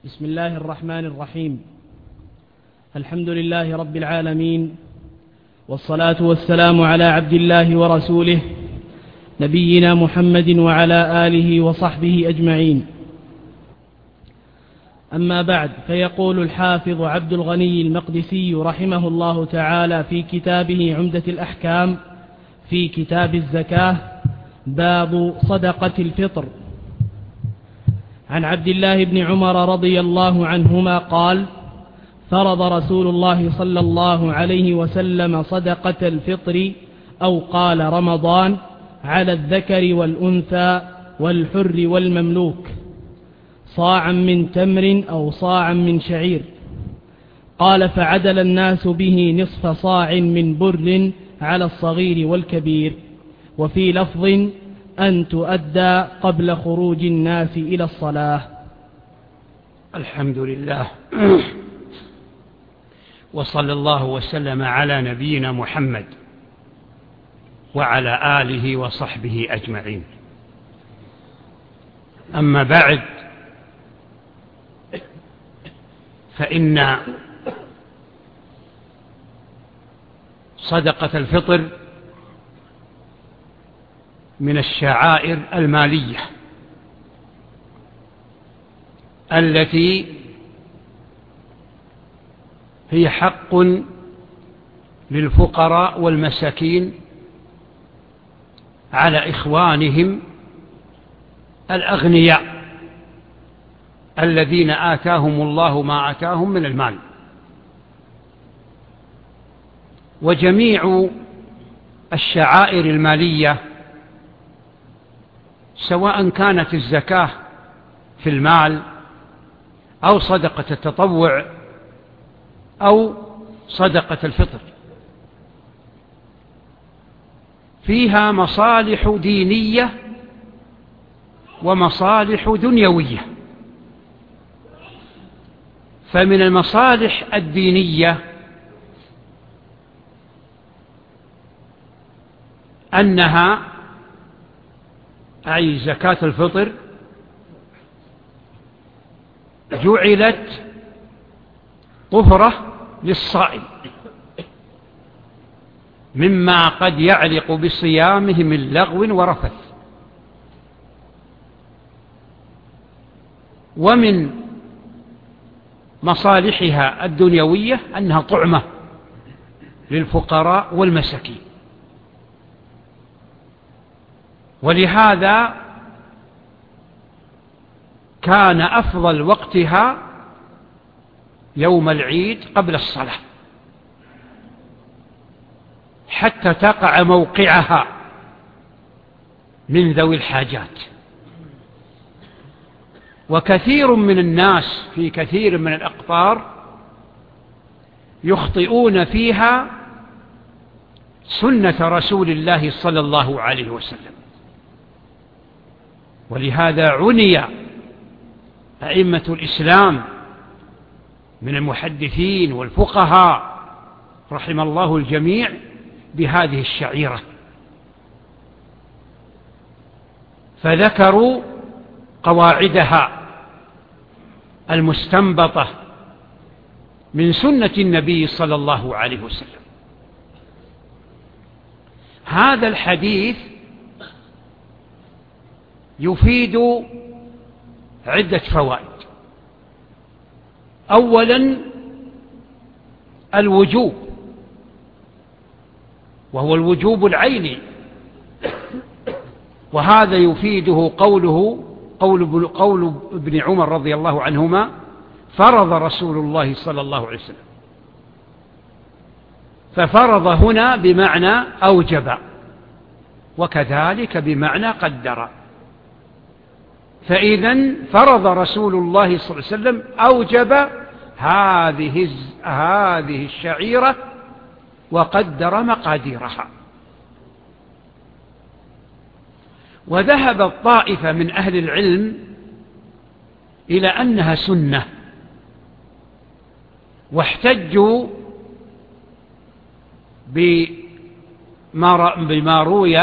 بسم الله الرحمن الرحيم. الحمد لله رب العالمين، والصلاة والسلام على عبد الله ورسوله نبينا محمد وعلى آله وصحبه أجمعين. أما بعد، فيقول الحافظ عبد الغني المقدسي رحمه الله تعالى في كتابه عمدة الأحكام في كتاب الزكاة: باب صدقة الفطر. عن عبد الله بن عمر رضي الله عنهما قال: فرض رسول الله صلى الله عليه وسلم صدقة الفطر، أو قال رمضان، على الذكر والأنثى والحر والمملوك، صاعا من تمر أو صاعا من شعير. قال: فعدل الناس به نصف صاع من بر على الصغير والكبير. وفي لفظ: أن تؤدى قبل خروج الناس إلى الصلاة. الحمد لله، وصلى الله وسلم على نبينا محمد وعلى آله وصحبه أجمعين. أما بعد، فإن صدقة الفطر من الشعائر المالية التي هي حق للفقراء والمساكين على إخوانهم الأغنياء الذين آتاهم الله ما آتاهم من المال. وجميع الشعائر المالية، سواء كانت الزكاة في المال أو صدقة التطوع أو صدقة الفطر، فيها مصالح دينية ومصالح دنيوية. فمن المصالح الدينية أنها، أي زكاة الفطر، جعلت طهرة للصائم مما قد يعلق بصيامه من لغو ورفث. ومن مصالحها الدنيوية أنها طعمة للفقراء والمساكين. ولهذا كان أفضل وقتها يوم العيد قبل الصلاة، حتى تقع موقعها من ذوي الحاجات. وكثير من الناس في كثير من الأقطار يخطئون فيها سنة رسول الله صلى الله عليه وسلم. ولهذا عني أئمة الإسلام من المحدثين والفقهاء رحم الله الجميع بهذه الشعيرة، فذكروا قواعدها المستنبطة من سنة النبي صلى الله عليه وسلم. هذا الحديث يفيد عدة فوائد. أولا، الوجوب، وهو الوجوب العيني، وهذا يفيده قول ابن عمر رضي الله عنهما: فرض رسول الله صلى الله عليه وسلم. ففرض هنا بمعنى أوجب، وكذلك بمعنى قدر. فإذن فرض رسول الله صلى الله عليه وسلم أوجب هذه الشعيرة وقدر مقاديرها. وذهب الطائفة من أهل العلم إلى أنها سنة، واحتجوا بما روي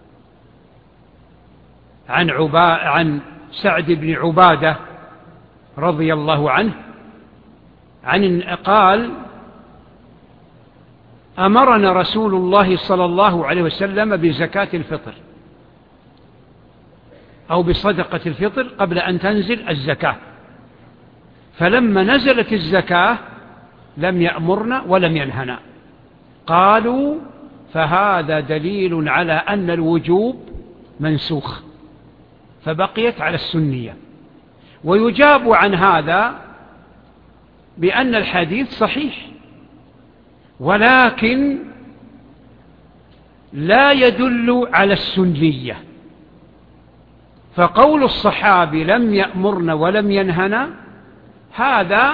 عن سعد بن عبادة رضي الله عنه قال: أمرنا رسول الله صلى الله عليه وسلم بزكاة الفطر أو بصدقة الفطر قبل أن تنزل الزكاة، فلما نزلت الزكاة لم يأمرنا ولم ينهنا. قالوا: فهذا دليل على أن الوجوب منسوخ، فبقيت على السنية. ويجاب عن هذا بأن الحديث صحيح، ولكن لا يدل على السنية. فقول الصحابي لم يأمرنا ولم ينهنا هذا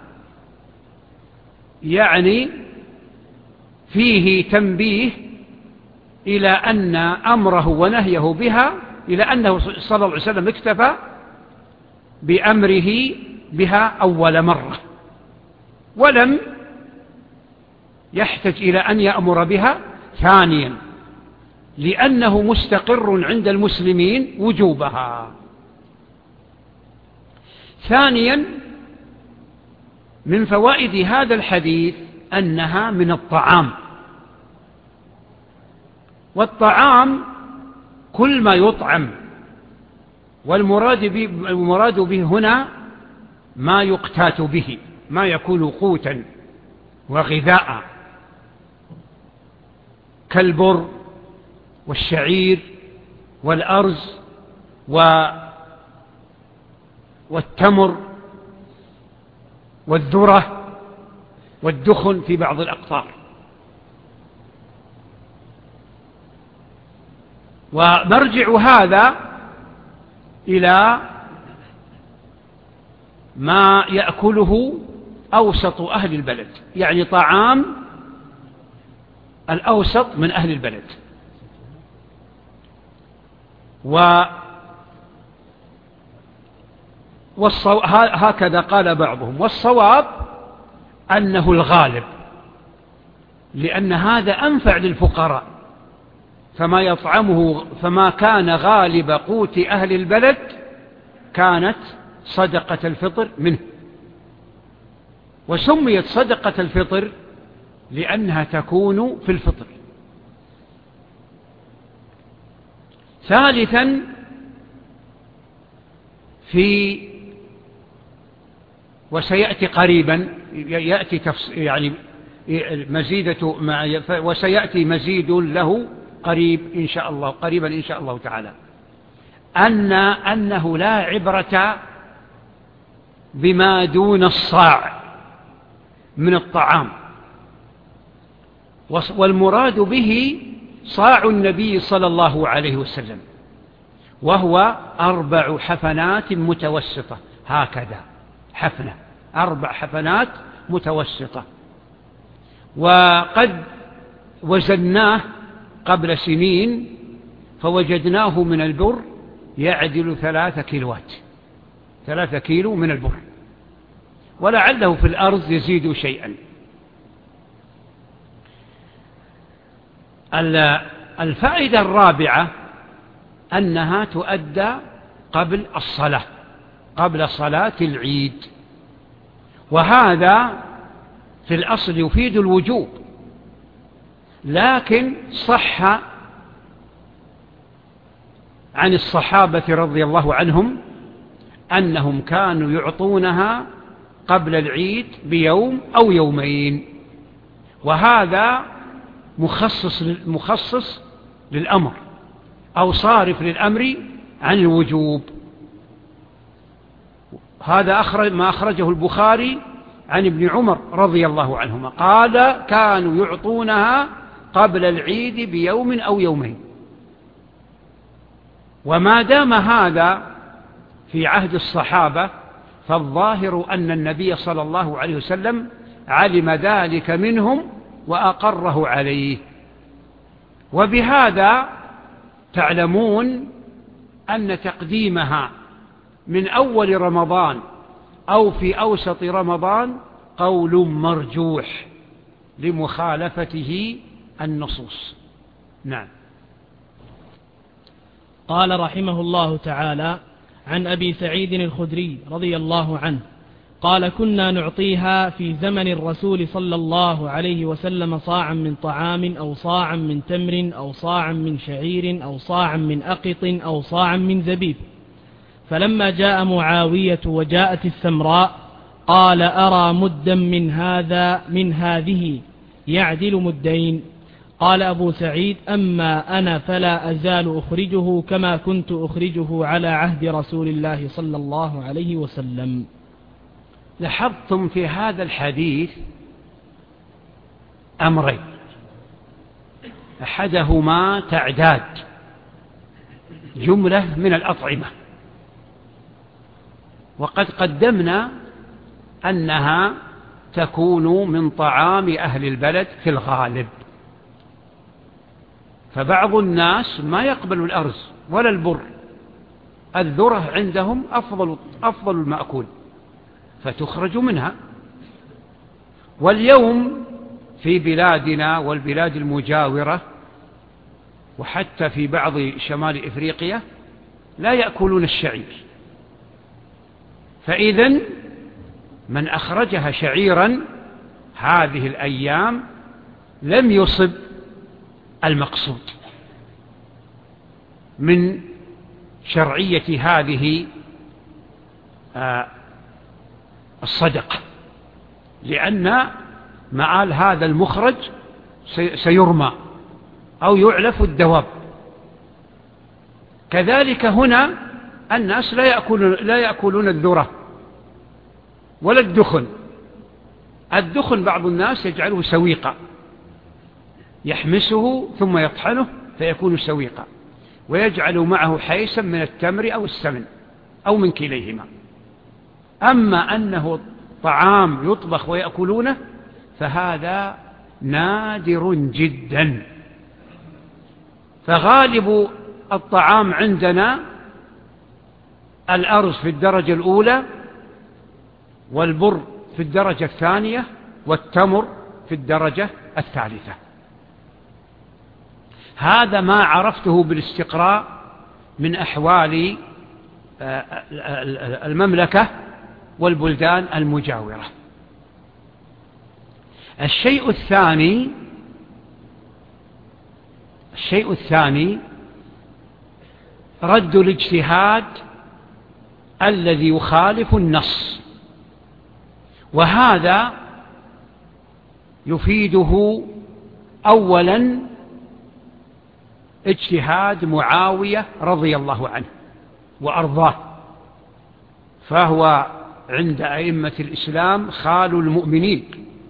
يعني فيه تنبيه إلى أن أمره ونهيه بها، إلى أنه صلى الله عليه وسلم اكتفى بأمره بها أول مرة، ولم يحتاج إلى أن يأمر بها ثانيا، لأنه مستقر عند المسلمين وجوبها. ثانيا، من فوائد هذا الحديث أنها من الطعام، والطعام كل ما يطعم، والمراد به هنا ما يقتات به، ما يكون قوتا وغذاء، كالبر والشعير والأرز والتمر والذرة والدخن في بعض الأقطار. ومرجع هذا إلى ما يأكله أوسط أهل البلد، يعني طعام الأوسط من أهل البلد. هكذا قال بعضهم، والصواب أنه الغالب، لأن هذا أنفع للفقراء، فما كان غالب قوت أهل البلد كانت صدقة الفطر منه. وسميت صدقة الفطر لأنها تكون في الفطر. ثالثا، وسيأتي قريبا يأتي يعني مزيدة وسيأتي مزيد له قريبا إن شاء الله تعالى، أنه لا عبرة بما دون الصاع من الطعام، والمراد به صاع النبي صلى الله عليه وسلم، وهو 4 حفنات متوسطة، هكذا حفنة 4 حفنات متوسطة. وقد وزناه قبل سنين فوجدناه من البر يعدل 3 كيلوات، 3 كيلو من البر، ولعله في الأرض يزيد شيئا. الفائدة الرابعة أنها تؤدى قبل الصلاة، قبل صلاة العيد، وهذا في الأصل يفيد الوجوب، لكن صح عن الصحابة رضي الله عنهم أنهم كانوا يعطونها قبل العيد بيوم أو يومين، وهذا مخصص للأمر أو صارف للأمر عن الوجوب. هذا ما أخرجه البخاري عن ابن عمر رضي الله عنهما، قال: كانوا يعطونها قبل العيد بيوم أو يومين. وما دام هذا في عهد الصحابة فالظاهر أن النبي صلى الله عليه وسلم علم ذلك منهم وأقره عليه. وبهذا تعلمون أن تقديمها من أول رمضان أو في أوسط رمضان قول مرجوح لمخالفته النصوص. نعم. قال رحمه الله تعالى: عن أبي سعيد الخدري رضي الله عنه قال كنا نعطيها في زمن الرسول صلى الله عليه وسلم صاعا من طعام أو صاعا من تمر أو صاعا من شعير أو صاعا من أقط أو صاعا من زبيب. فلما جاء معاوية وجاءت السمراء قال أرى مدا من هذه يعدل مدين. قال أبو سعيد أما أنا فلا أزال أخرجه كما كنت أخرجه على عهد رسول الله صلى الله عليه وسلم. لاحظتم في هذا الحديث أمرين، أحدهما تعداد جملة من الأطعمة، وقد قدمنا أنها تكون من طعام أهل البلد في الغالب، فبعض الناس ما يقبل الأرز ولا البر، الذرة عندهم أفضل المأكول فتخرج منها. واليوم في بلادنا والبلاد المجاورة وحتى في بعض شمال إفريقيا لا يأكلون الشعير، فإذن من أخرجها شعيرا هذه الأيام لم يصب المقصود من شرعية هذه الصدقة، لأن مآل هذا المخرج سيرمى أو يعلف الدواب. كذلك هنا الناس لا يأكلون الذرة ولا الدخن بعض الناس يجعله سويقا، يحمسه ثم يطحنه فيكون سويقا، ويجعل معه حيسا من التمر أو السمن أو من كليهما. أما أنه طعام يطبخ ويأكلونه فهذا نادر جدا. فغالب الطعام عندنا الأرز في الدرجة الأولى، والبر في الدرجة الثانية، والتمر في الدرجة الثالثة. هذا ما عرفته بالاستقراء من أحوال المملكة والبلدان المجاورة. الشيء الثاني رد الاجتهاد الذي يخالف النص، وهذا يفيده أولا اجتهاد معاوية رضي الله عنه وأرضاه، فهو عند أئمة الإسلام خال المؤمنين،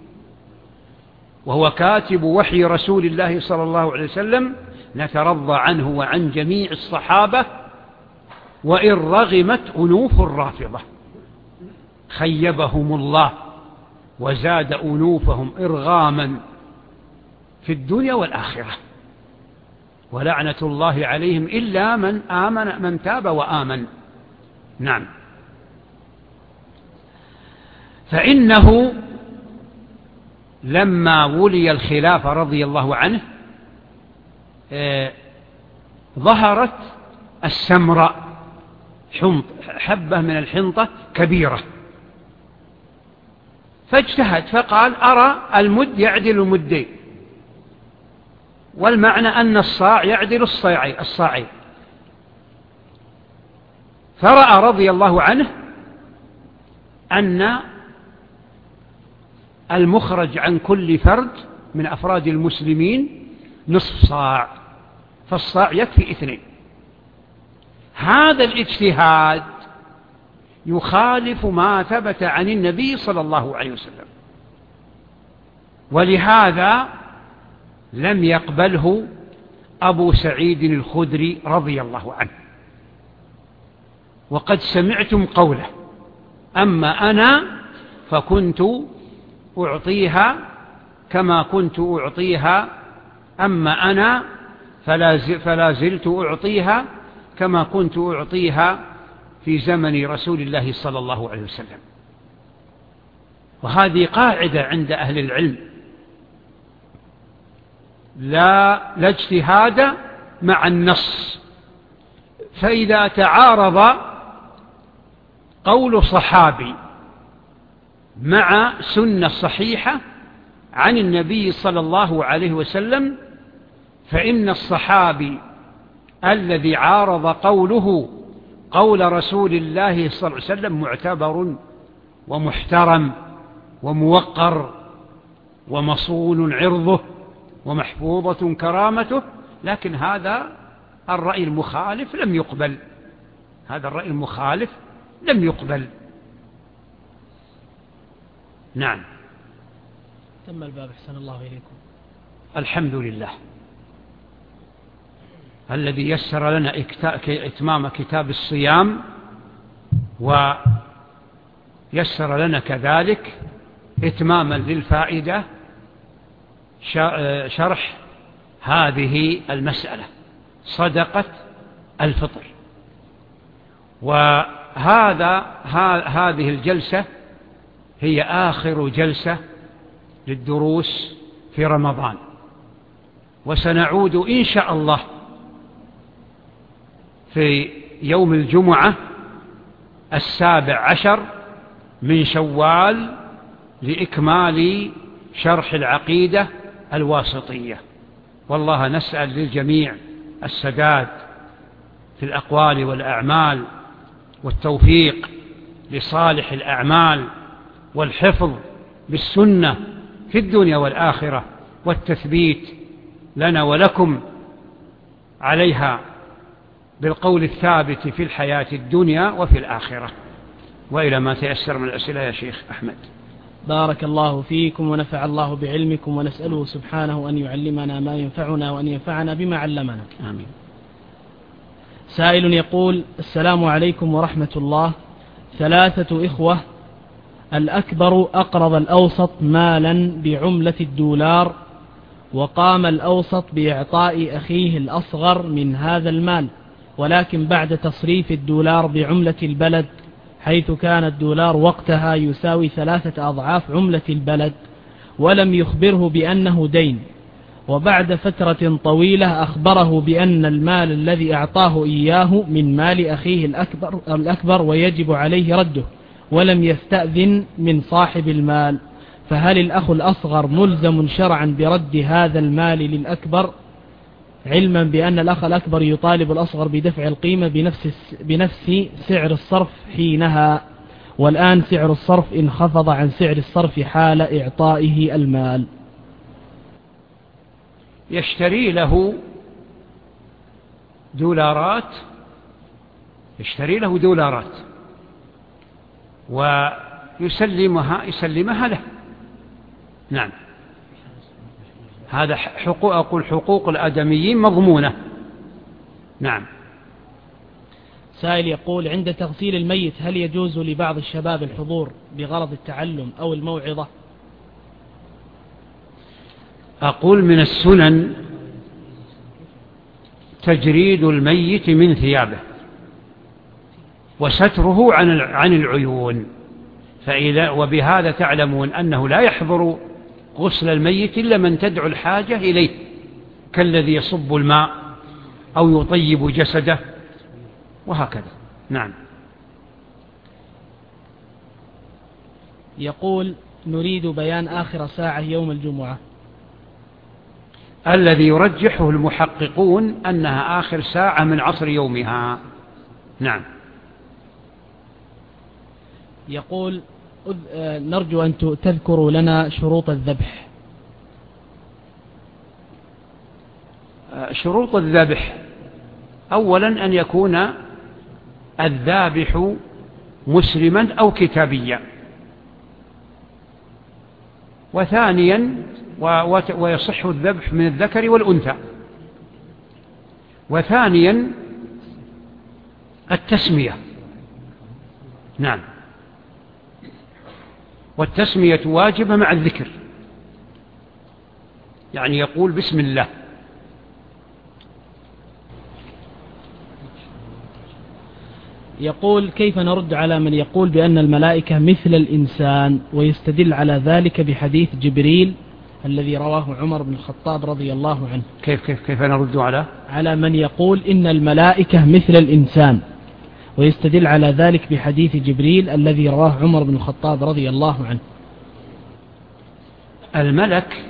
وهو كاتب وحي رسول الله صلى الله عليه وسلم، نترضى عنه وعن جميع الصحابة وإن رغمت أنوف الرافضة، خيبهم الله وزاد أنوفهم إرغاما في الدنيا والآخرة، ولعنة الله عليهم إلا من تاب وآمن. نعم. فإنه لما ولي الخلافة رضي الله عنه ظهرت السمراء، حبة من الحنطة كبيرة، فاجتهد فقال أرى المد يعدل المدين، والمعنى أن الصاع يعدل الصاعين. فرأى رضي الله عنه أن المخرج عن كل فرد من أفراد المسلمين نصف صاع، فالصاع يكفي 2. هذا الاجتهاد يخالف ما ثبت عن النبي صلى الله عليه وسلم، ولهذا لم يقبله أبو سعيد الخدري رضي الله عنه. وقد سمعتم قوله: أما أنا فكنت أعطيها كما كنت أعطيها، أما أنا فلا زلت أعطيها كما كنت أعطيها في زمن رسول الله صلى الله عليه وسلم. وهذه قاعدة عند أهل العلم: لا اجتهاد مع النص، فإذا تعارض قول صحابي مع سنة صحيحة عن النبي صلى الله عليه وسلم، فإن الصحابي الذي عارض قوله قول رسول الله صلى الله عليه وسلم معتبر ومحترم وموقر ومصون عرضه ومحفوظة كرامته، لكن هذا الرأي المخالف لم يقبل، هذا الرأي المخالف لم يقبل. نعم. تم الباب، أحسن الله إليكم. الحمد لله الذي يسر لنا إتمام كتاب الصيام، ويسر لنا كذلك إتماما للفائدة شرح هذه المسألة، صدقة الفطر. هذه الجلسة هي آخر جلسة للدروس في رمضان، وسنعود إن شاء الله في يوم الجمعة 17 من شوال لإكمال شرح العقيدة الواسطية. والله نسأل للجميع السداد في الأقوال والأعمال، والتوفيق لصالح الأعمال، والحفظ بالسنة في الدنيا والآخرة، والتثبيت لنا ولكم عليها بالقول الثابت في الحياة الدنيا وفي الآخرة. وإلى ما تيسر من الأسئلة يا شيخ أحمد. بارك الله فيكم ونفع الله بعلمكم، ونسأله سبحانه أن يعلمنا ما ينفعنا وأن ينفعنا بما علمنا. آمين. سائل يقول: السلام عليكم ورحمة الله. 3 إخوة، الأكبر أقرض الأوسط مالا بعملة الدولار، وقام الأوسط بإعطاء أخيه الأصغر من هذا المال، ولكن بعد تصريف الدولار بعملة البلد، حيث كان الدولار وقتها يساوي 3 أضعاف عملة البلد، ولم يخبره بأنه دين. وبعد فترة طويلة أخبره بأن المال الذي أعطاه إياه من مال أخيه الأكبر ويجب عليه رده، ولم يستأذن من صاحب المال، فهل الأخ الأصغر ملزم شرعا برد هذا المال للأكبر، علما بأن الأخ الأكبر يطالب الأصغر بدفع القيمة بنفس سعر الصرف حينها، والآن سعر الصرف انخفض عن سعر الصرف حال إعطائه المال؟ يشتري له دولارات، ويسلمها له. نعم، هذا حقوق الآدميين مضمونة. نعم. سائل يقول: عند تغسيل الميت هل يجوز لبعض الشباب الحضور بغرض التعلم أو الموعظة؟ أقول من السنن تجريد الميت من ثيابه وستره عن العيون، وبهذا تعلمون أنه لا يحضر غسل الميت إلا من تدعو الحاجة إليه، كالذي يصب الماء أو يطيب جسده وهكذا. نعم. يقول: نريد بيان آخر ساعة يوم الجمعة. الذي يرجحه المحققون أنها آخر ساعة من عصر يومها. نعم. يقول: نرجو أن تذكروا لنا شروط الذبح. شروط الذبح: أولا أن يكون الذابح مسلما أو كتابيا، وثانيا ويصح الذبح من الذكر والأنثى، وثانيا التسمية. نعم. والتسمية واجبة مع الذكر، يعني يقول بسم الله. يقول: كيف نرد على من يقول بأن الملائكة مثل الإنسان، ويستدل على ذلك بحديث جبريل الذي رواه عمر بن الخطاب رضي الله عنه؟ كيف نرد على من يقول إن الملائكة مثل الإنسان، ويستدل على ذلك بحديث جبريل الذي رواه عمر بن الخطاب رضي الله عنه. الملك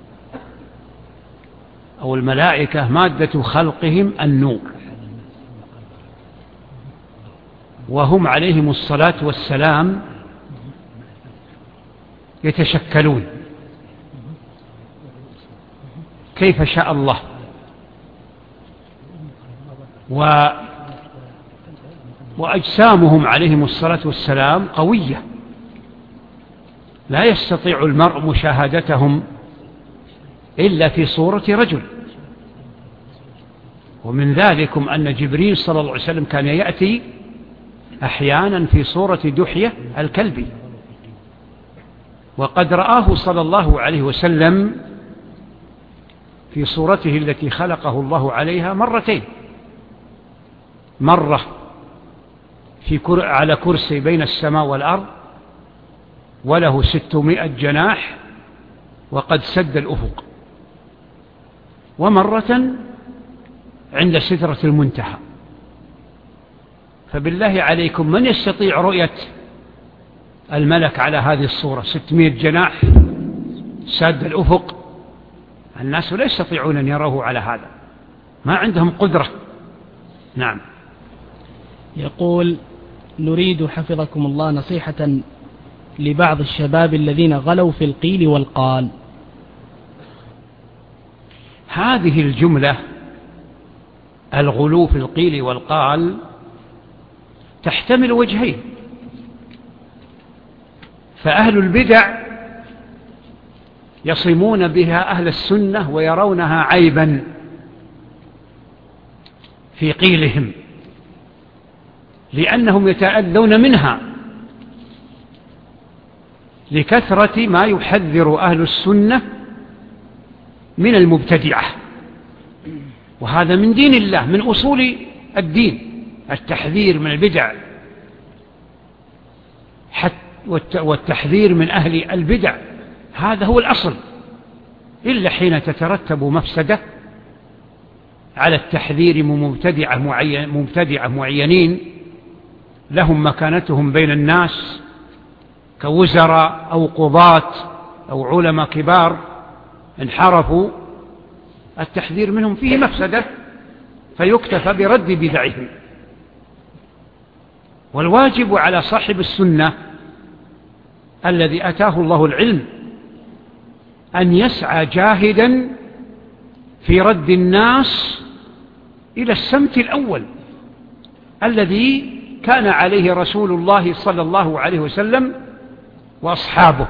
أو الملائكة مادة خلقهم النور، وهم عليهم الصلاة والسلام يتشكلون كيف شاء الله، وأجسامهم عليهم الصلاة والسلام قوية، لا يستطيع المرء مشاهدتهم إلا في صورة رجل. ومن ذلكم أن جبريل صلى الله عليه وسلم كان يأتي أحيانا في صورة دحية الكلبي، وقد رآه صلى الله عليه وسلم في صورته التي خلقه الله عليها مرتين، مرة على كرسي بين السماء والأرض وله 600 جناح وقد سد الأفق، ومرة عند سدرة المنتهى. فبالله عليكم من يستطيع رؤية الملك على هذه الصورة؟ 600 جناح سد الأفق، الناس لا يستطيعون أن يروه على هذا، ما عندهم قدرة. نعم. يقول: نريد حفظكم الله نصيحة لبعض الشباب الذين غلوا في القيل والقال. هذه الجملة الغلو في القيل والقال تحتمل وجهين، فأهل البدع يصمون بها أهل السنة ويرونها عيبا في قيلهم لأنهم يتأذون منها لكثرة ما يحذر أهل السنة من المبتدعة، وهذا من دين الله، من أصول الدين التحذير من البدع والتحذير من أهل البدع، هذا هو الأصل، إلا حين تترتب مفسدة على التحذير من مبتدعة معينين لهم مكانتهم بين الناس كوزراء أو قضاة أو علماء كبار انحرفوا، التحذير منهم فيه مفسدة فيكتفى برد بدعهم. والواجب على صاحب السنة الذي أتاه الله العلم أن يسعى جاهدا في رد الناس إلى السمت الأول الذي كان عليه رسول الله صلى الله عليه وسلم وأصحابه.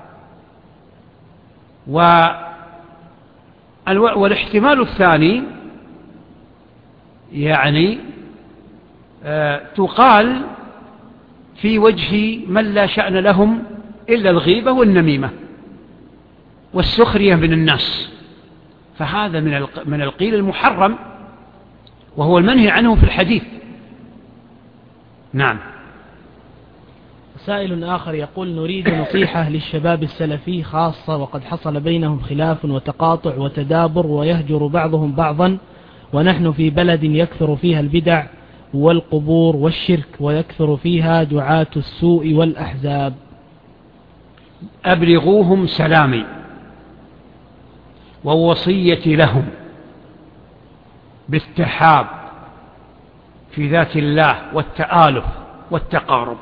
والاحتمال الثاني يعني تقال في وجه من لا شأن لهم إلا الغيبة والنميمة والسخرية من الناس، فهذا من القيل المحرم وهو المنهي عنه في الحديث. نعم. سائل آخر يقول: نريد نصيحة للشباب السلفي خاصة وقد حصل بينهم خلاف وتقاطع وتدابر ويهجر بعضهم بعضا، ونحن في بلد يكثر فيها البدع والقبور والشرك ويكثر فيها دعاة السوء والأحزاب. أبلغوهم سلامي ووصيتي لهم بالتحاب في ذات الله والتآلف والتقارب،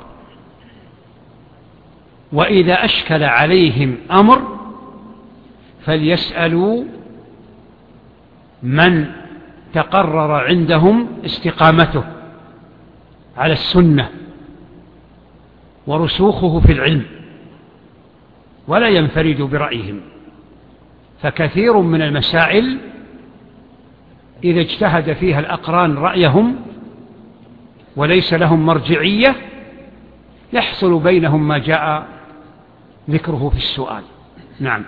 وإذا أشكل عليهم أمر فليسألوا من تقرر عندهم استقامته على السنة ورسوخه في العلم، ولا ينفردوا برأيهم، فكثير من المسائل إذا اجتهد فيها الأقران رأيهم وليس لهم مرجعية يحصل بينهم ما جاء ذكره في السؤال. نعم.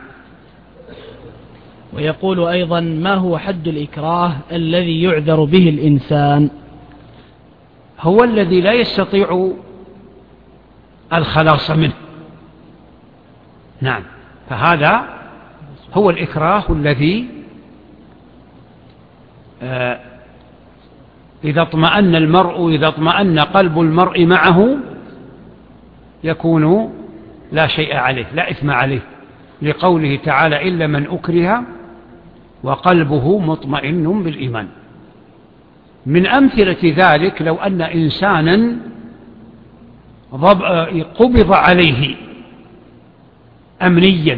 ويقول أيضا: ما هو حد الإكراه الذي يعذر به الإنسان؟ هو الذي لا يستطيع الخلاص منه. نعم، فهذا هو الإكراه الذي إذا اطمأن قلب المرء معه يكون لا شيء عليه، لا إثم عليه، لقوله تعالى إلا من أكره وقلبه مطمئن بالإيمان. من أمثلة ذلك لو أن إنسانا قبض عليه أمنيا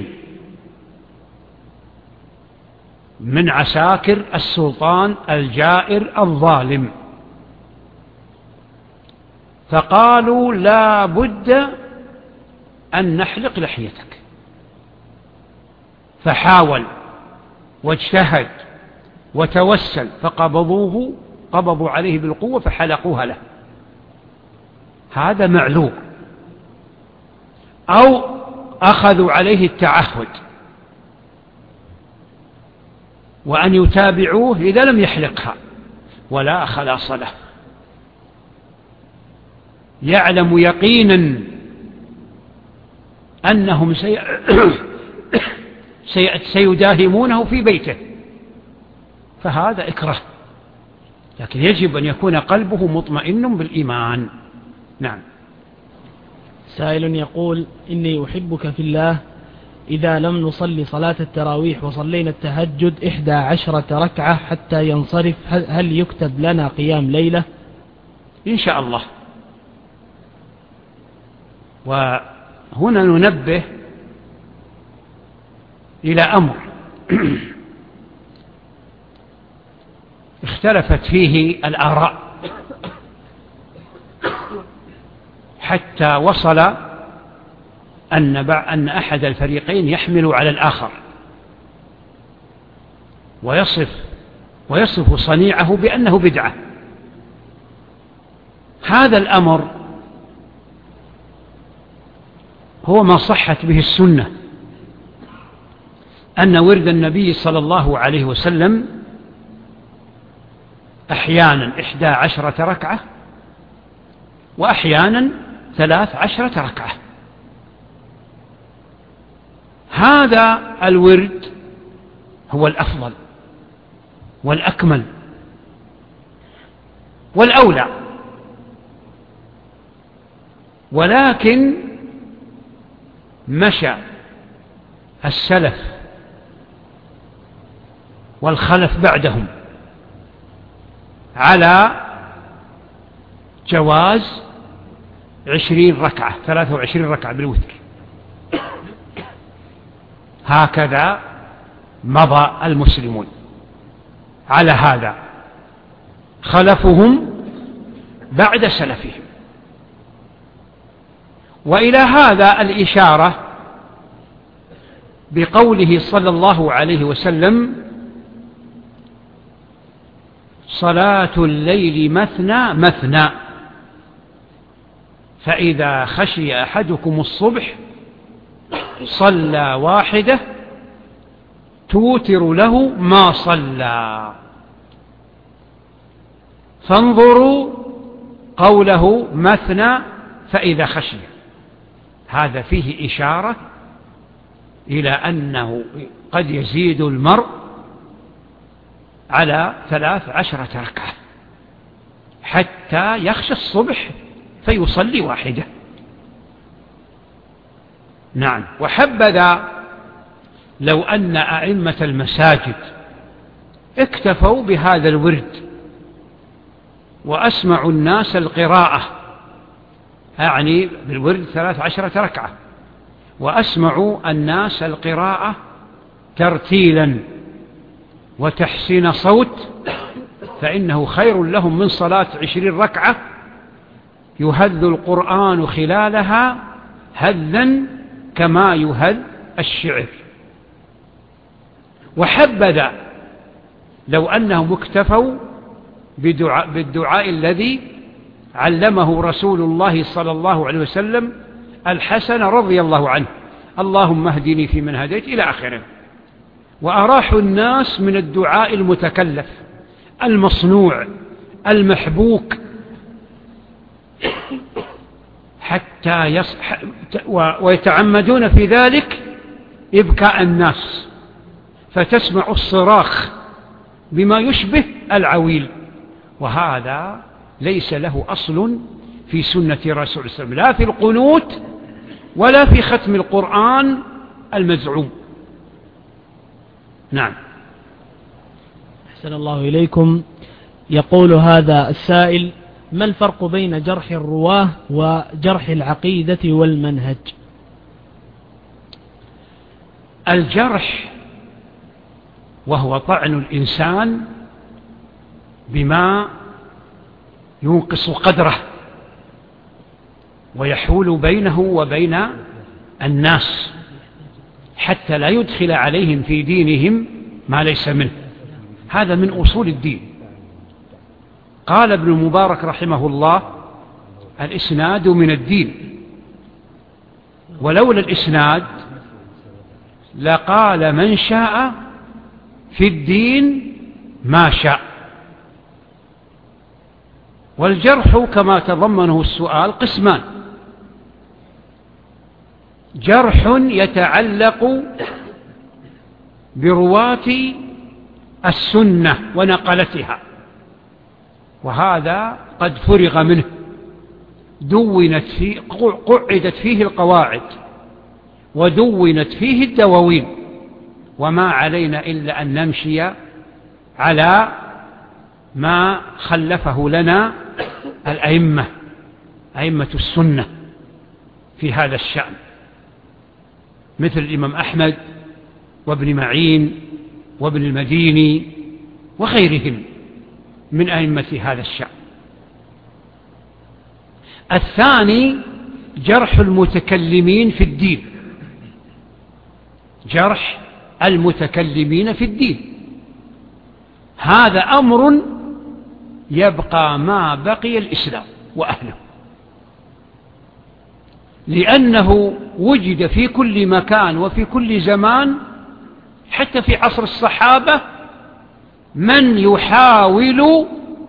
من عساكر السلطان الجائر الظالم، فقالوا لا بد أن نحلق لحيتك، فحاول واجتهد وتوسل قبضوا عليه بالقوة فحلقوها له، هذا معذور. أو أخذوا عليه التعهد وأن يتابعوه إذا لم يحلقها، ولا خلاص له، يعلم يقينا أنهم سيداهمونه في بيته، فهذا إكراه، لكن يجب أن يكون قلبه مطمئن بالإيمان. نعم. سائل يقول: إني أحبك في الله، إذا لم نصلي صلاة التراويح وصلينا التهجد 11 ركعة حتى ينصرف، هل يكتب لنا قيام ليلة؟ إن شاء الله. وهنا ننبه إلى أمر اختلفت فيه الآراء حتى وصل أن أحد الفريقين يحمل على الآخر ويصف صنيعه بأنه بدعة. هذا الأمر هو ما صحت به السنة، أن ورد النبي صلى الله عليه وسلم أحيانا 11 ركعة وأحيانا 13 ركعة. هذا الورد هو الأفضل والأكمل والأولى، ولكن مشى السلف والخلف بعدهم على جواز 20 ركعة 23 ركعة بالوتر، هكذا مضى المسلمون على هذا، خلفهم بعد سلفهم. وإلى هذا الإشارة بقوله صلى الله عليه وسلم: صلاة الليل مثنى مثنى، فإذا خشي أحدكم الصبح صلى واحدة توتر له ما صلى. فانظروا قوله مثنى فإذا خشي، هذا فيه إشارة إلى أنه قد يزيد المرء على 13 ركعة حتى يخشى الصبح فيصلي واحدة. نعم. وحبذا لو أن أئمة المساجد اكتفوا بهذا الورد وأسمعوا الناس القراءة، أعني بالورد 13 ركعة، وأسمعوا الناس القراءة ترتيلا وتحسين صوت، فإنه خير لهم من صلاة 20 ركعة يهذ القرآن خلالها هذا كما يهذ الشعر. وحبذا لو أنهم اكتفوا بالدعاء الذي علمه رسول الله صلى الله عليه وسلم الحسن رضي الله عنه: اللهم اهدني فيمن هديت، إلى آخره، وأراحوا الناس من الدعاء المتكلف المصنوع المحبوك، حتى ويتعمدون في ذلك إبكاء الناس، فتسمع الصراخ بما يشبه العويل، وهذا ليس له أصل في سنة رسول الله صلى الله عليه وسلم، لا في القنوت ولا في ختم القرآن المزعوم. نعم. أحسن الله إليكم. يقول هذا السائل: ما الفرق بين جرح الرواه وجرح العقيدة والمنهج؟ الجرح وهو طعن الإنسان بما ينقص قدره ويحول بينه وبين الناس حتى لا يدخل عليهم في دينهم ما ليس منه. هذا من أصول الدين. قال ابن المبارك رحمه الله: الإسناد من الدين، ولولا الإسناد لقال من شاء في الدين ما شاء. والجرح كما تضمنه السؤال قسمان: جرح يتعلق برواة السنة ونقلتها، وهذا قد فرغ منه، قعدت فيه القواعد ودونت فيه الدواوين، وما علينا إلا أن نمشي على ما خلفه لنا أئمة السنة في هذا الشأن، مثل الإمام أحمد وابن معين وابن المديني وغيرهم من أئمة هذا الشأن. الثاني جرح المتكلمين في الدين، جرح المتكلمين في الدين، هذا أمر يبقى ما بقي الإسلام وأهله، لأنه وجد في كل مكان وفي كل زمان، حتى في عصر الصحابة، من يحاول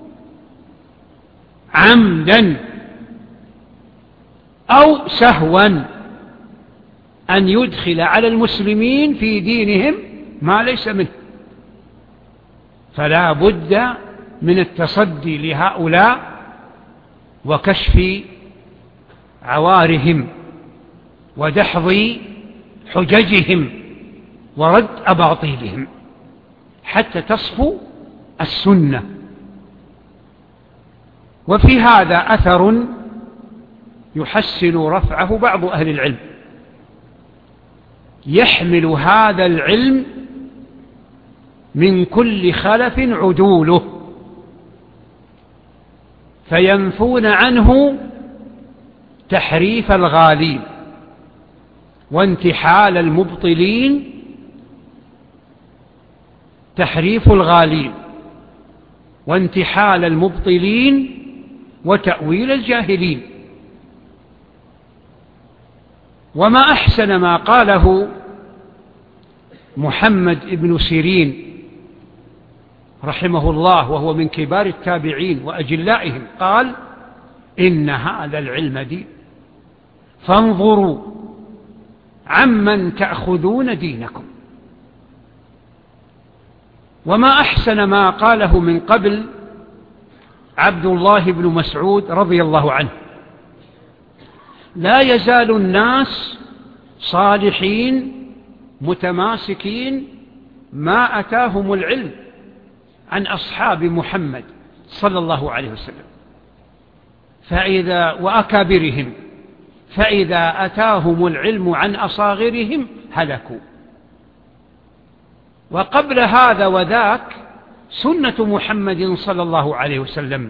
عمدا أو سهوا أن يدخل على المسلمين في دينهم ما ليس منه، فلا بد من التصدي لهؤلاء وكشف عوارهم ودحض حججهم ورد أباطيلهم حتى تصفو السنة. وفي هذا أثر يحسن رفعه بعض أهل العلم، يحمل هذا العلم من كل خلف عدوله، فينفون عنه تحريف الغالين وانتحال المبطلين، تحريف الغالين وانتحال المبطلين وتأويل الجاهلين. وما أحسن ما قاله محمد بن سيرين رحمه الله، وهو من كبار التابعين وأجلائهم، قال: إن هذا العلم دين، فانظروا عمن تأخذون دينكم. وما أحسن ما قاله من قبل عبد الله بن مسعود رضي الله عنه: لا يزال الناس صالحين متماسكين ما أتاهم العلم عن أصحاب محمد صلى الله عليه وسلم وأكابرهم، فإذا أتاهم العلم عن أصاغرهم هلكوا. وقبل هذا وذاك سنة محمد صلى الله عليه وسلم،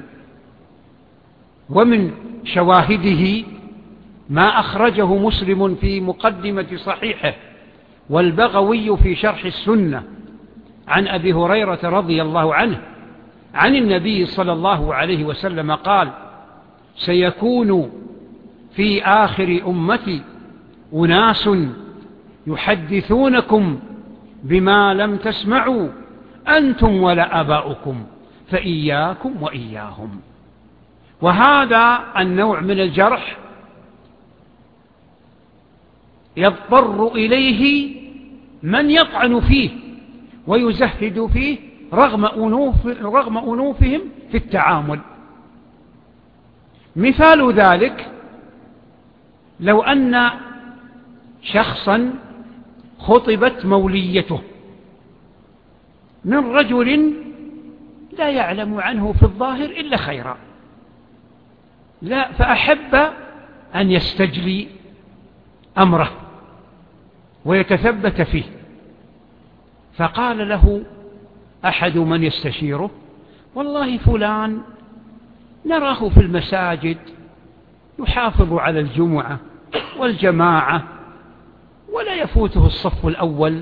ومن شواهده ما أخرجه مسلم في مقدمة صحيحه والبغوي في شرح السنة عن أبي هريرة رضي الله عنه عن النبي صلى الله عليه وسلم قال: سيكون في آخر أمتي أناس يحدثونكم بما لم تسمعوا أنتم ولا آباؤكم، فإياكم وإياهم. وهذا النوع من الجرح يضطر إليه من يطعن فيه ويزهد فيه رغم أنوفهم في التعامل. مثال ذلك لو أن شخصا خطبت موليته من رجل لا يعلم عنه في الظاهر إلا خيرا، لا فأحب أن يستجلي أمره ويتثبت فيه، فقال له أحد من يستشيره: والله فلان نراه في المساجد يحافظ على الجمعة والجماعة ولا يفوته الصف الأول.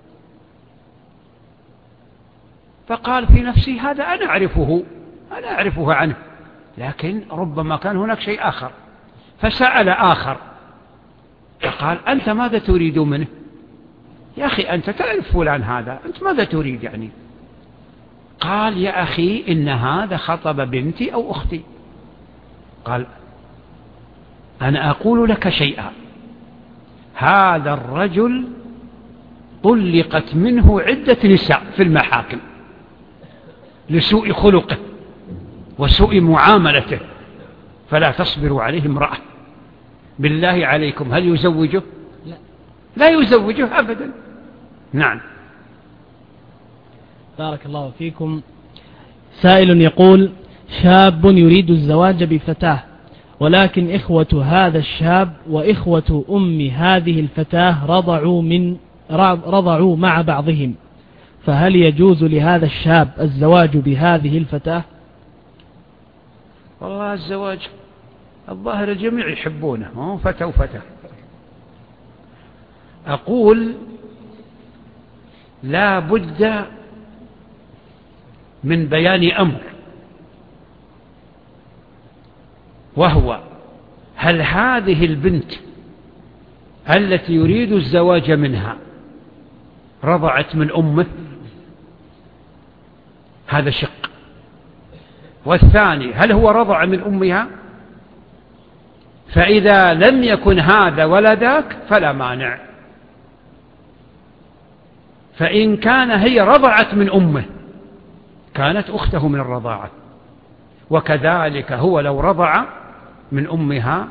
فقال في نفسي: هذا أنا أعرفه عنه، لكن ربما كان هناك شيء آخر. فسأل آخر فقال: أنت ماذا تريد منه؟ يا أخي أنت تعرف فلان هذا، أنت ماذا تريد يعني؟ قال: يا أخي إن هذا خطب بنتي أو أختي. قال: أنا أقول لك شيئا، هذا الرجل طلقت منه عدة نساء في المحاكم لسوء خلقه وسوء معاملته، فلا تصبروا عليه امرأة. بالله عليكم هل يزوجه؟ لا يزوجه أبدا. نعم. بارك الله فيكم. سائل يقول: شاب يريد الزواج بفتاة، ولكن إخوة هذا الشاب وإخوة أم هذه الفتاة رضعوا مع بعضهم، فهل يجوز لهذا الشاب الزواج بهذه الفتاة؟ والله الزواج الظاهر الجميع يحبونه، فتى وفتى. أقول لا بد من بيان أمر، وهو: هل هذه البنت التي يريد الزواج منها رضعت من أمه؟ هذا شق. والثاني: هل هو رضع من أمها؟ فإذا لم يكن هذا ولا ذاك فلا مانع. فإن كان هي رضعت من أمه كانت أخته من الرضاعة، وكذلك هو لو رضع من أمها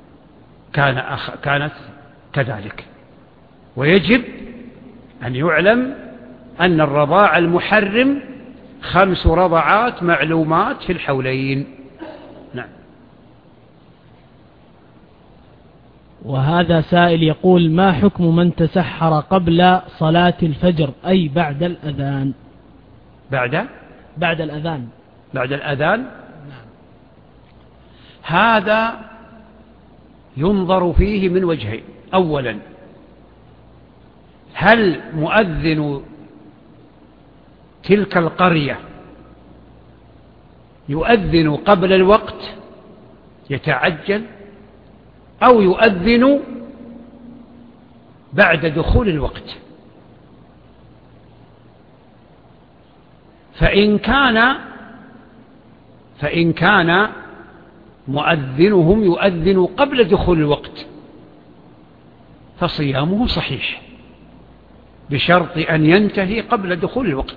كانت كذلك. ويجب أن يعلم أن الرضاع المحرم 5 رضعات معلومات في الحولين. نعم. وهذا سائل يقول: ما حكم من تسحر قبل صلاة الفجر، أي بعد الأذان؟ بعد الأذان. بعد الأذان. نعم. هذا ينظر فيه من وجهين: أولا، هل مؤذن تلك القرية يؤذن قبل الوقت يتعجل، أو يؤذن بعد دخول الوقت؟ فإن كان مؤذنهم يؤذن قبل دخول الوقت فصيامه صحيح، بشرط أن ينتهي قبل دخول الوقت.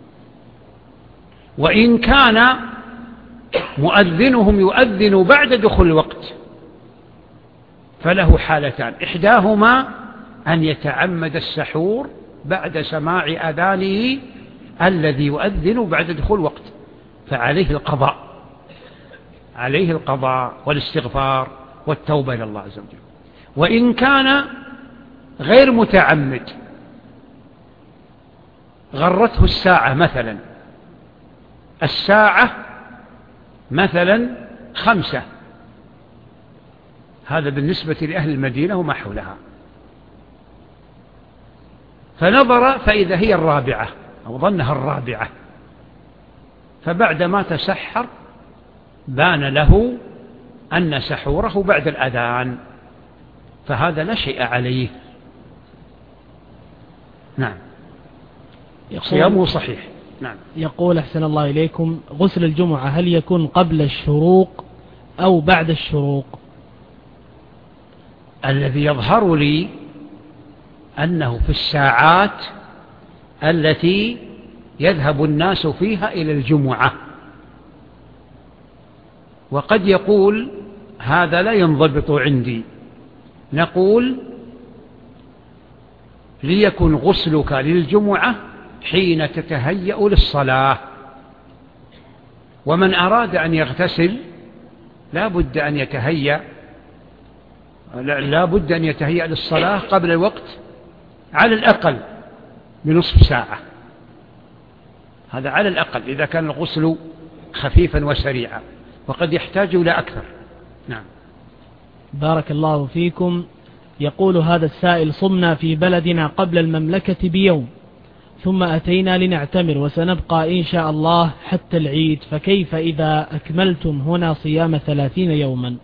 وإن كان مؤذنهم يؤذن بعد دخول الوقت فله حالتان: إحداهما أن يتعمد السحور بعد سماع أذانه الذي يؤذن بعد دخول الوقت، فعليه القضاء والاستغفار والتوبة إلى الله عز وجل. وإن كان غير متعمد، غرته الساعة مثلا 5، هذا بالنسبة لأهل المدينة وما حولها، فنظر فإذا هي 4 أو ظنها 4، فبعدما تسحر بان له أن سحوره بعد الأذان، فهذا لا شيء عليه. نعم، صيامه صحيح. نعم. يقول: أحسن الله إليكم، غسل الجمعة هل يكون قبل الشروق أو بعد الشروق؟ الذي يظهر لي أنه في الساعات التي يذهب الناس فيها إلى الجمعة. وقد يقول هذا لا ينضبط عندي، نقول ليكن غسلك للجمعة حين تتهيأ للصلاة، ومن أراد أن يغتسل لا بد أن يتهيأ للصلاة قبل الوقت على الأقل بنصف ساعة، هذا على الأقل إذا كان الغسل خفيفا وسريعا، وقد يحتاج إلى أكثر. نعم. بارك الله فيكم. يقول هذا السائل: صمنا في بلدنا قبل المملكة بيوم، ثم أتينا لنعتمر، وسنبقى إن شاء الله حتى العيد، فكيف إذا أكملتم هنا صيام 30 يوما؟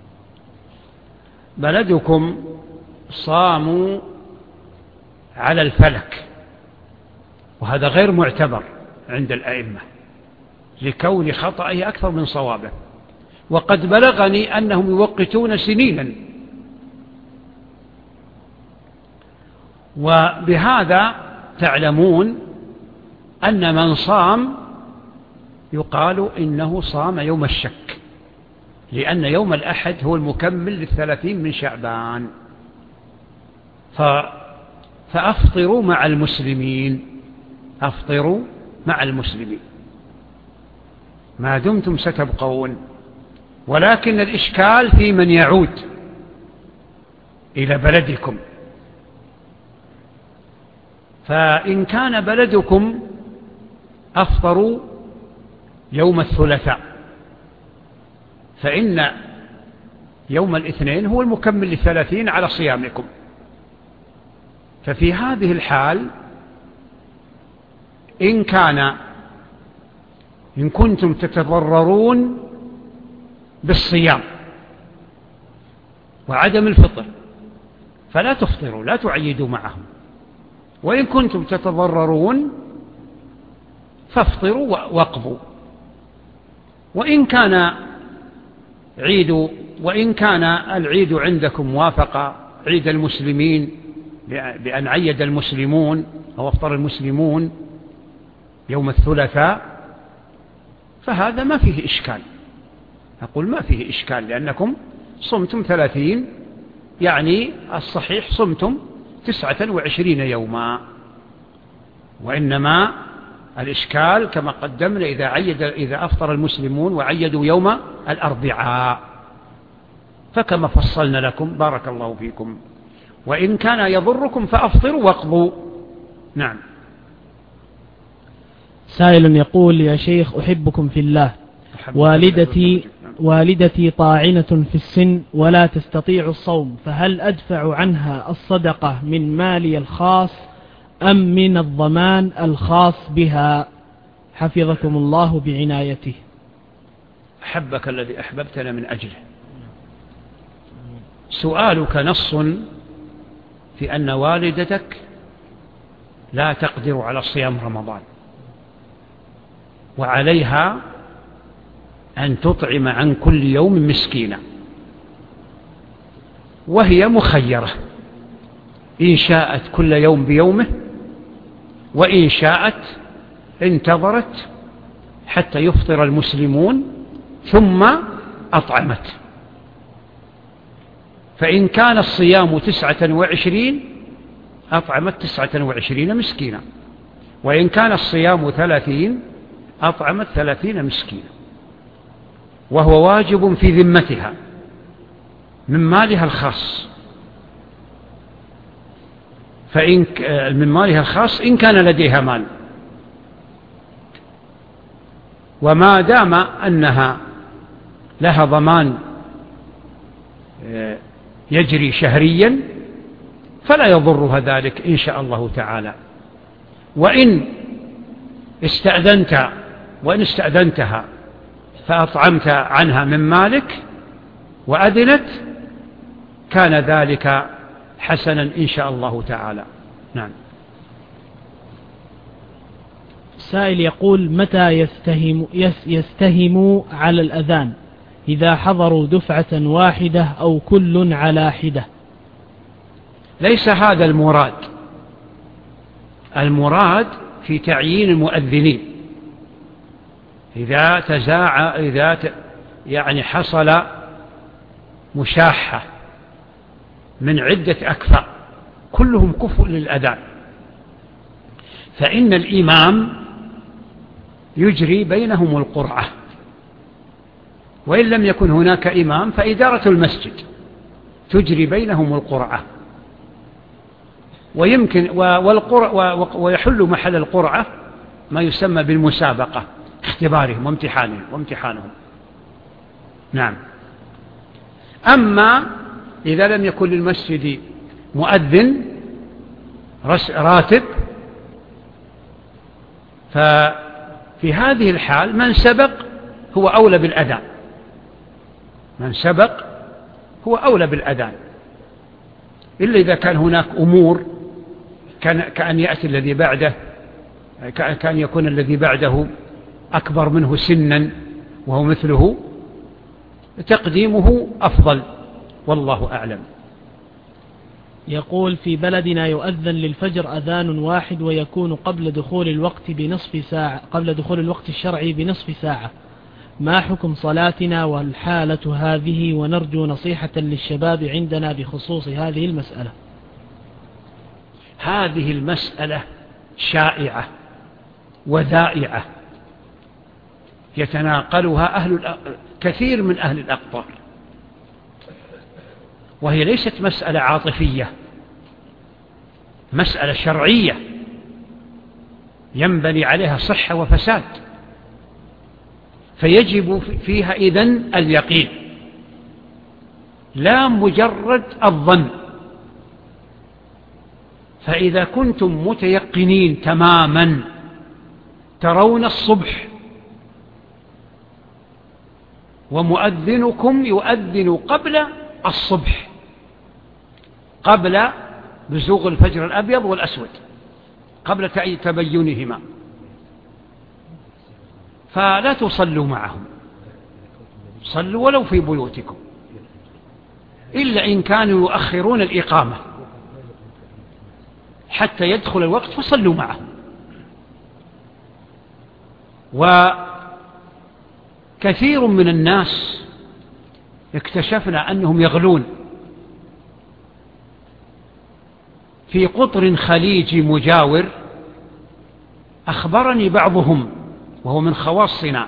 بلدكم صاموا على الفلك، وهذا غير معتبر عند الأئمة لكون خطأه أكثر من صوابه، وقد بلغني أنهم يوقتون سنينا، وبهذا تعلمون أن من صام يقال إنه صام يوم الشك، لأن يوم الأحد هو المكمل ل30 من شعبان، فأفطروا مع المسلمين، أفطروا مع المسلمين ما دمتم ستبقون. ولكن الإشكال في من يعود إلى بلدكم، فإن كان بلدكم أفطروا يوم الثلاثاء، فإن يوم الاثنين هو المكمل ل30 على صيامكم، ففي هذه الحال إن كنتم تتضررون بالصيام وعدم الفطر فلا تفطروا، لا تعيدوا معهم، وإن كنتم تتضررون فافطروا واقضوا. وإن كان العيد عندكم وافق عيد المسلمين بأن عيد المسلمون أو أفطر المسلمون يوم الثلاثاء، فهذا ما فيه إشكال، أقول ما فيه إشكال، لأنكم صمتم 30، يعني الصحيح صمتم 29 يوما. وإنما الإشكال كما قدمنا إذا أفطر المسلمون وعيدوا يوم الأربعاء، فكما فصلنا لكم بارك الله فيكم. وإن كان يضركم فأفطروا واقضوا. نعم. سائل يقول: يا شيخ أحبكم في الله، والدتي طاعنة في السن ولا تستطيع الصوم، فهل أدفع عنها الصدقة من مالي الخاص أم من الضمان الخاص بها؟ حفظكم الله بعنايته. أحبك الذي أحببتنا من أجله. سؤالك نص في أن والدتك لا تقدر على صيام رمضان، وعليها أن تطعم عن كل يوم مسكينا، وهي مخيرة إن شاءت كل يوم بيومه، وإن شاءت انتظرت حتى يفطر المسلمون ثم أطعمت. فإن كان الصيام 29 أطعمت 29 مسكينا، وإن كان الصيام 30 أطعمت 30 مسكينا، وهو واجب في ذمتها من مالها الخاص، من مالها الخاص إن كان لديها مال. وما دام أنها لها ضمان يجري شهريا فلا يضرها ذلك إن شاء الله تعالى. وإن استأذنتها فأطعمت عنها من مالك وأذنت كان ذلك حسنا إن شاء الله تعالى. نعم. سائل يقول: متى يستهم على الأذان؟ إذا حضروا دفعة واحدة أو كل على حدة؟ ليس هذا المراد. المراد في تعيين المؤذنين. إذا يعني حصل مشاحة من عدة أكفاء كلهم كفء للأذان، فإن الإمام يجري بينهم القرعة، وإن لم يكن هناك إمام فإدارة المسجد تجري بينهم القرعة، ويحل محل القرعة ما يسمى بالمسابقة، اختبارهم وامتحانهم. نعم. أما إذا لم يكن للمسجد مؤذن راتب، ففي هذه الحال من سبق هو أولى بالأذان، إلا إذا كان هناك أمور كأن يأتي الذي بعده، كأن يكون الذي بعده أكبر منه سنا وهو مثله، تقديمه أفضل، والله أعلم. يقول: في بلدنا يؤذن للفجر أذان واحد ويكون قبل دخول الوقت الشرعي بنصف ساعة، ما حكم صلاتنا والحالة هذه؟ ونرجو نصيحة للشباب عندنا بخصوص هذه المسألة. هذه المسألة شائعة وذائعة يتناقلها كثير من أهل الأقطار، وهي ليست مسألة عاطفية، مسألة شرعية ينبني عليها صحة وفساد، فيجب فيها إذن اليقين لا مجرد الظن. فإذا كنتم متيقنين تماما ترون الصبح ومؤذنكم يؤذن قبل الصبح، قبل بزوغ الفجر الأبيض والأسود، قبل تبينهما، فلا تصلوا معهم، صلوا ولو في بيوتكم، إلا إن كانوا يؤخرون الإقامة حتى يدخل الوقت فصلوا معهم. وكثير من الناس اكتشفنا أنهم يغلون في قطر خليجي مجاور. أخبرني بعضهم وهو من خواصنا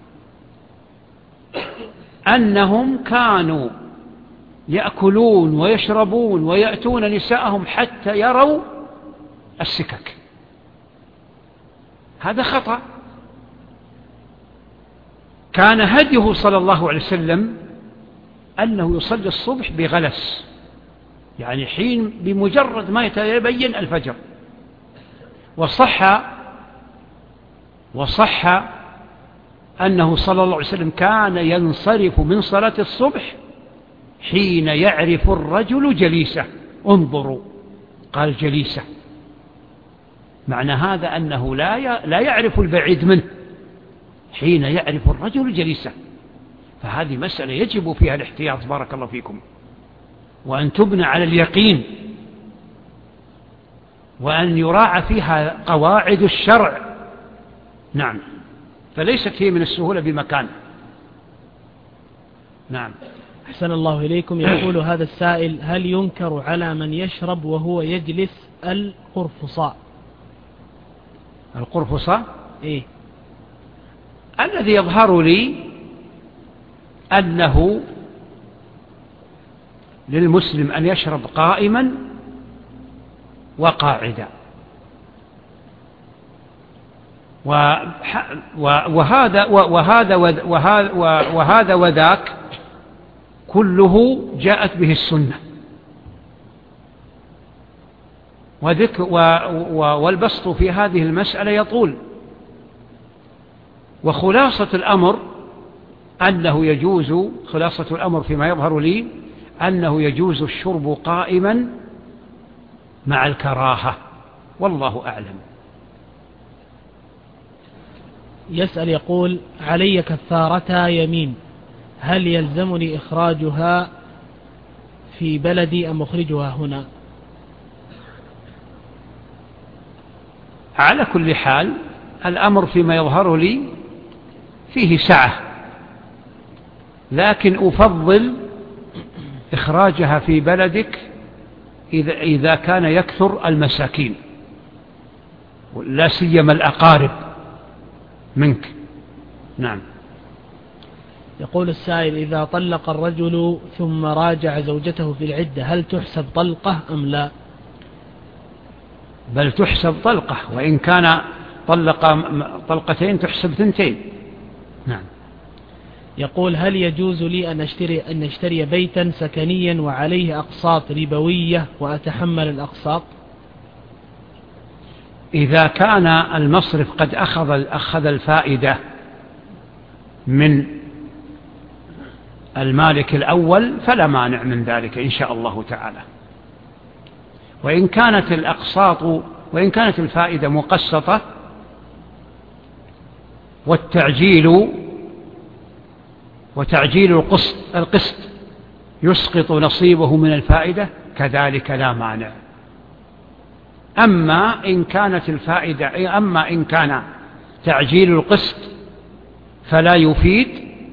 أنهم كانوا يأكلون ويشربون ويأتون نساءهم حتى يروا السكك. هذا خطأ. كان هديه صلى الله عليه وسلم أنه يصلي الصبح بغلس، يعني حين بمجرد ما يتبين الفجر. وصح أنه صلى الله عليه وسلم كان ينصرف من صلاة الصبح حين يعرف الرجل جليسة. انظروا، قال جليسة، معنى هذا أنه لا يعرف البعيد منه حين يعرف الرجل جليسة. فهذه مسألة يجب فيها الاحتياط، بارك الله فيكم، وأن تبنى على اليقين، وأن يراعى فيها قواعد الشرع. نعم، فليست هي من السهولة بمكان. نعم. أحسن الله إليكم. يقول هذا السائل: هل ينكر على من يشرب وهو يجلس القرفصاء؟ القرفصاء؟ إيه؟ الذي يظهر لي أنه للمسلم أن يشرب قائما وقاعدا، وهذا وذاك كله جاءت به السنة، والبسط في هذه المسألة يطول. وخلاصة الأمر أنه يجوز، خلاصة الأمر فيما يظهر لي أنه يجوز الشرب قائما مع الكراهة، والله أعلم. يسأل يقول: علي كفارتا يمين، هل يلزمني إخراجها في بلدي أم أخرجها هنا؟ على كل حال الأمر فيما يظهر لي فيه سعة، لكن أفضل إخراجها في بلدك إذا كان يكثر المساكين لا سيما الأقارب منك. نعم. يقول السائل: إذا طلق الرجل ثم راجع زوجته في العدة هل تحسب طلقة أم لا؟ بل تحسب طلقة، وإن كان طلق طلقتين تحسب 2. نعم. يقول: هل يجوز لي أن أشتري بيتا سكنيا وعليه أقساط ربوية وأتحمل الأقساط؟ إذا كان المصرف قد أخذ الفائدة من المالك الأول فلا مانع من ذلك إن شاء الله تعالى. وإن كانت الفائدة مقسطة وتعجيل القسط يسقط نصيبه من الفائدة كذلك لا مانع. أما إن كان تعجيل القسط فلا يفيد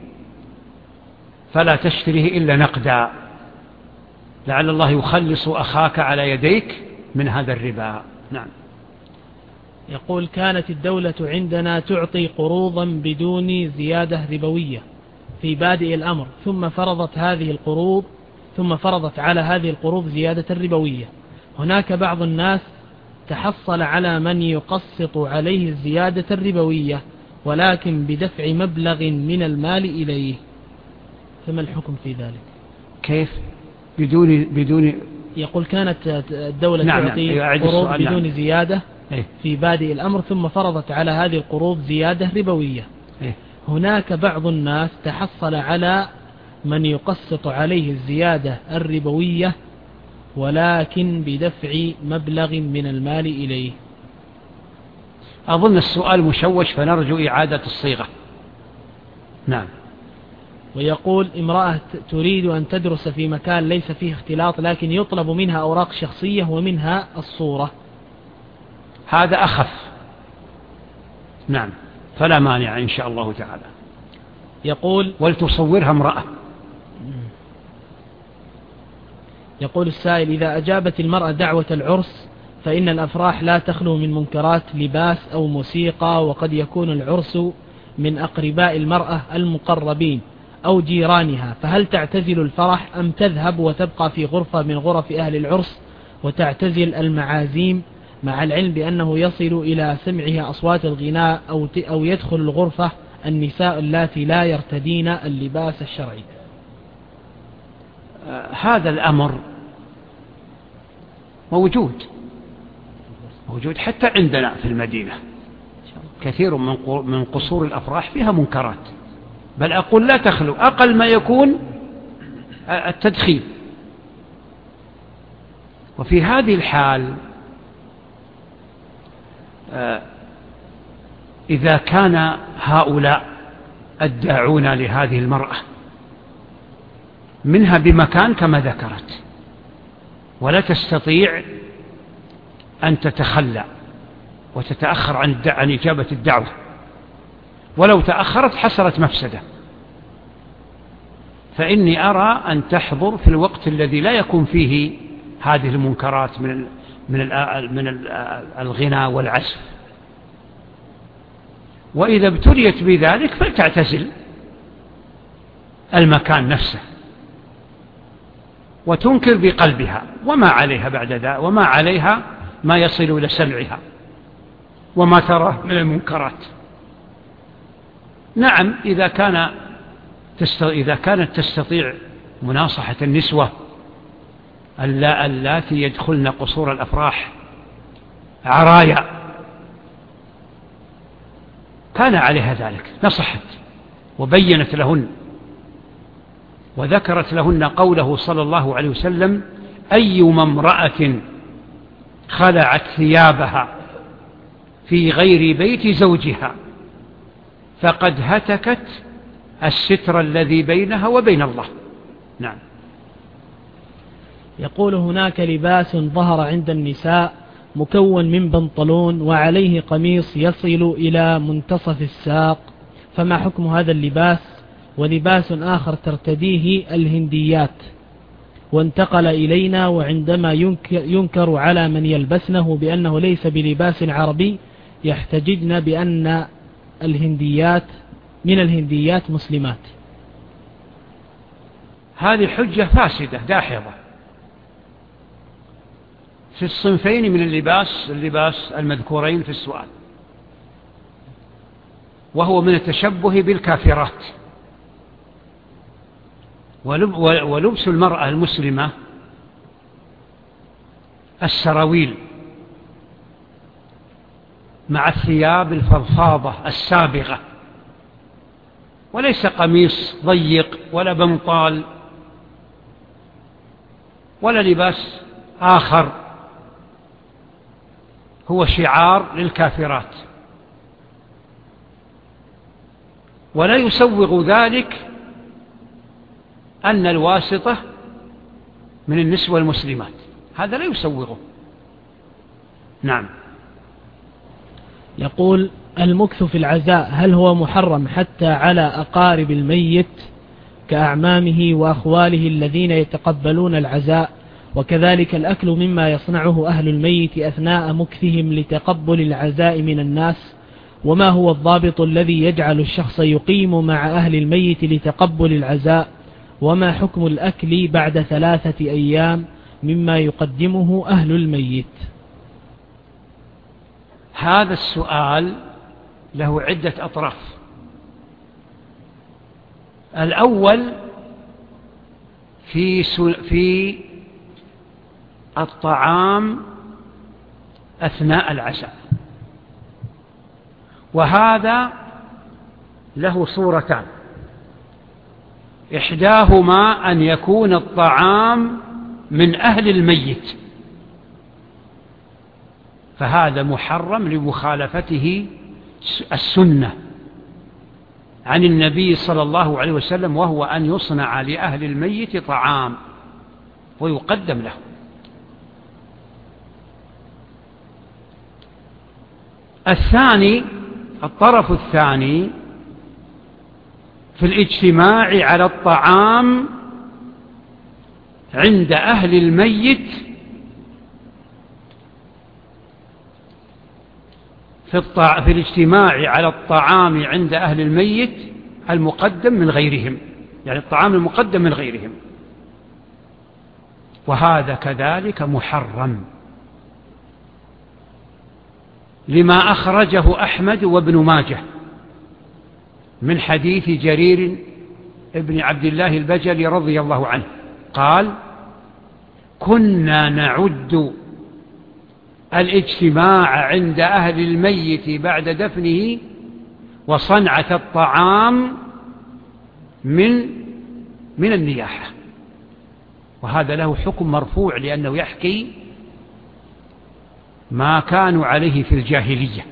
فلا تشتريه إلا نقدا، لعل الله يخلص أخاك على يديك من هذا الربا. نعم. يقول: كانت الدولة عندنا تعطي قروضا بدون زيادة ربوية في بادئ الأمر، ثم فرضت على هذه القروض زيادة ربوية. هناك بعض الناس تحصل على من يقسط عليه الزيادة الربوية ولكن بدفع مبلغ من المال إليه، فما الحكم في ذلك؟ كيف؟ بدون يقول: كانت الدولة تعطي قروض بدون زيادة في بادئ الأمر، ثم فرضت على هذه القروض زيادة ربوية. هناك بعض الناس تحصل على من يقسط عليه الزيادة الربوية ولكن بدفع مبلغ من المال إليه. أظن السؤال مشوش فنرجو إعادة الصيغة. نعم. ويقول: امرأة تريد أن تدرس في مكان ليس فيه اختلاط لكن يطلب منها أوراق شخصية ومنها الصورة، هذا أخف. نعم، فلا مانع إن شاء الله تعالى. يقول: ولتصورها امرأة. يقول السائل: إذا أجابت المرأة دعوة العرس فإن الأفراح لا تخلو من منكرات لباس أو موسيقى، وقد يكون العرس من أقرباء المرأة المقربين أو جيرانها، فهل تعتزل الفرح أم تذهب وتبقى في غرفة من غرف أهل العرس وتعتزل المعازيم، مع العلم بأنه يصل إلى سمعها أصوات الغناء أو يدخل الغرفة النساء اللاتي لا يرتدين اللباس الشرعي؟ هذا الأمر موجود حتى عندنا في المدينة. كثير من قصور الأفراح فيها منكرات، بل أقول لا تخلو، أقل ما يكون التدخين. وفي هذه الحال إذا كان هؤلاء الداعون لهذه المرأة منها بمكان كما ذكرت ولا تستطيع أن تتخلى وتتأخر عن إجابة الدعوة، ولو تأخرت حصلت مفسدة، فإني أرى أن تحضر في الوقت الذي لا يكون فيه هذه المنكرات من الغناء والعزف. وإذا ابتليت بذلك فلتعتزل المكان نفسه وتنكر بقلبها، وما عليها بعد ذلك، وما عليها ما يصل إلى سمعها وما تراه من المنكرات. نعم، إذا كانت تستطيع مناصحة النسوة اللاتي يدخلن قصور الأفراح عرايا كان عليها ذلك، نصحت وبينت لهن وذكرت لهن قوله صلى الله عليه وسلم: أيما امرأة خلعت ثيابها في غير بيت زوجها فقد هتكت الستر الذي بينها وبين الله. نعم. يقول: هناك لباس ظهر عند النساء مكون من بنطلون وعليه قميص يصل إلى منتصف الساق، فما حكم هذا اللباس؟ ولباس آخر ترتديه الهنديات وانتقل إلينا، وعندما ينكر على من يلبسنه بأنه ليس بلباس عربي يحتججن بأن الهنديات من الهنديات مسلمات. هذه حجة فاسدة داحضة في الصنفين من اللباس المذكورين في السؤال، وهو من التشبه بالكافرات. ولبس المرأة المسلمة السراويل مع الثياب الفضفاضة السابغة، وليس قميص ضيق ولا بنطال ولا لباس آخر هو شعار للكافرات. ولا يسوغ ذلك أن الواسطة من النسوة المسلمات، هذا لا يسوغه. نعم. يقول: المكث في العزاء هل هو محرم حتى على أقارب الميت كأعمامه وأخواله الذين يتقبلون العزاء، وكذلك الأكل مما يصنعه أهل الميت أثناء مكثهم لتقبل العزاء من الناس؟ وما هو الضابط الذي يجعل الشخص يقيم مع أهل الميت لتقبل العزاء؟ وما حكم الأكل بعد 3 أيام مما يقدمه أهل الميت؟ هذا السؤال له عدة أطراف. الأول في الطعام أثناء العشاء، وهذا له صورتان: إحداهما أن يكون الطعام من أهل الميت، فهذا محرم لمخالفته السنة عن النبي صلى الله عليه وسلم، وهو أن يصنع لأهل الميت طعام ويقدم له. الطرف الثاني في الاجتماع على الطعام عند أهل الميت في الاجتماع على الطعام عند أهل الميت المقدم من غيرهم، يعني الطعام المقدم من غيرهم، وهذا كذلك محرم لما أخرجه أحمد وابن ماجه من حديث جرير ابن عبد الله البجلي رضي الله عنه قال: كنا نعد الاجتماع عند أهل الميت بعد دفنه وصنعة الطعام من النياحة، وهذا له حكم مرفوع لأنه يحكي ما كانوا عليه في الجاهلية.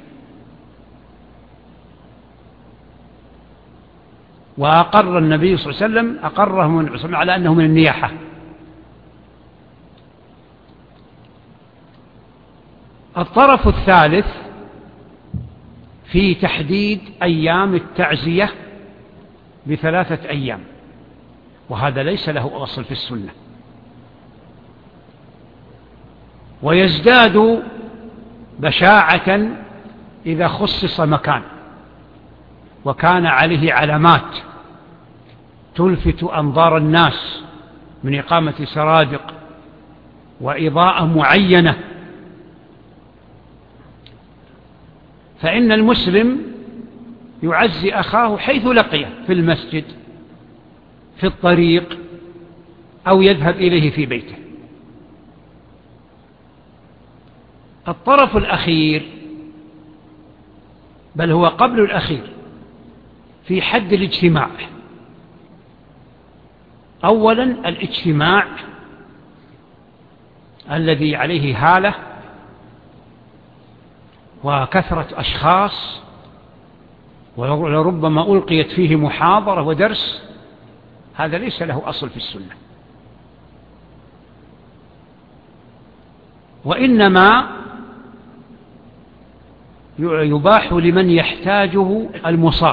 وأقر النبي صلى الله عليه وسلم أقرهم على أنه من النياحة. الطرف الثالث في تحديد أيام التعزية ب3 أيام، وهذا ليس له أصل في السنة، ويزداد بشاعة إذا خصص مكان وكان عليه علامات تلفت أنظار الناس من إقامة سرادق وإضاءة معينة، فإن المسلم يعزي أخاه حيث لقيه، في المسجد، في الطريق، أو يذهب إليه في بيته. الطرف الأخير، بل هو قبل الأخير، في حد الاجتماع. أولا الاجتماع الذي عليه هالة وكثرة أشخاص، ولربما ألقيت فيه محاضرة ودرس، هذا ليس له أصل في السنة، وإنما يباح لمن يحتاجه المصاب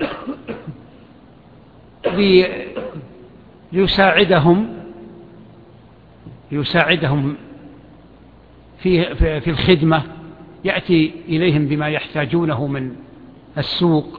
ليساعدهم في الخدمة، يأتي إليهم بما يحتاجونه من السوق،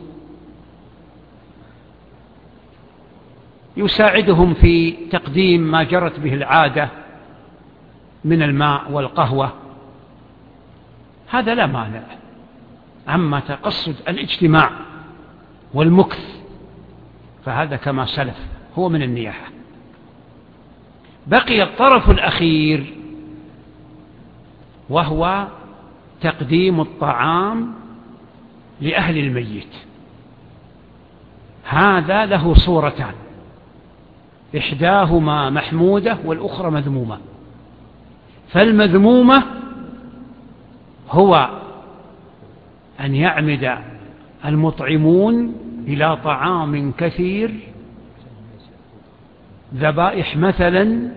يساعدهم في تقديم ما جرت به العادة من الماء والقهوة، هذا لا مانع. أما تقصد الاجتماع والمكث فهذا كما سلف هو من النياحة. بقي الطرف الأخير وهو تقديم الطعام لأهل الميت. هذا له صورتان، إحداهما محمودة والأخرى مذمومة. فالمذمومة هو أن يعمد المطعمون إلى طعام كثير، ذبائح مثلا،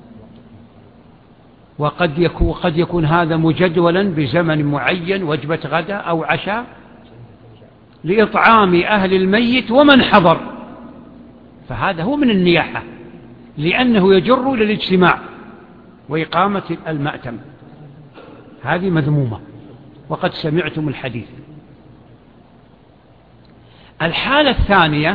وقد يكون هذا مجدولا بزمن معين، وجبة غداء أو عشاء، لإطعام أهل الميت ومن حضر، فهذا هو من النياحة، لأنه يجر للاجتماع وإقامة المأتم. هذه مذمومة، وقد سمعتم الحديث. الحالة الثانية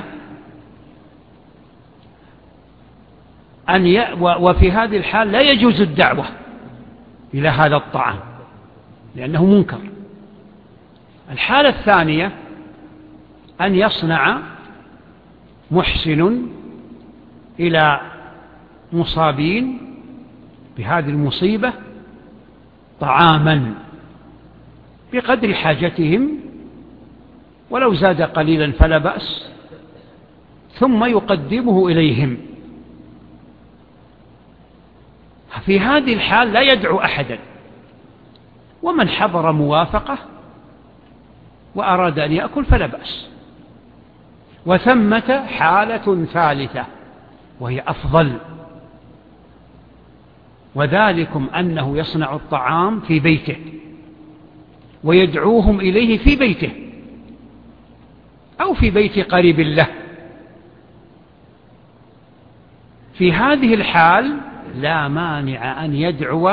وفي هذه الحال لا يجوز الدعوة إلى هذا الطعام لأنه منكر. الحالة الثانية أن يصنع محسن إلى مصابين بهذه المصيبة طعاما بقدر حاجتهم، ولو زاد قليلا فلا بأس، ثم يقدمه إليهم. في هذه الحال لا يدعو أحدا، ومن حضر موافقة وأراد أن يأكل فلا بأس. وثمة حالة ثالثة وهي أفضل، وذلكم أنه يصنع الطعام في بيته ويدعوهم إليه في بيته أو في بيت قريب له. في هذه الحال لا مانع أن يدعو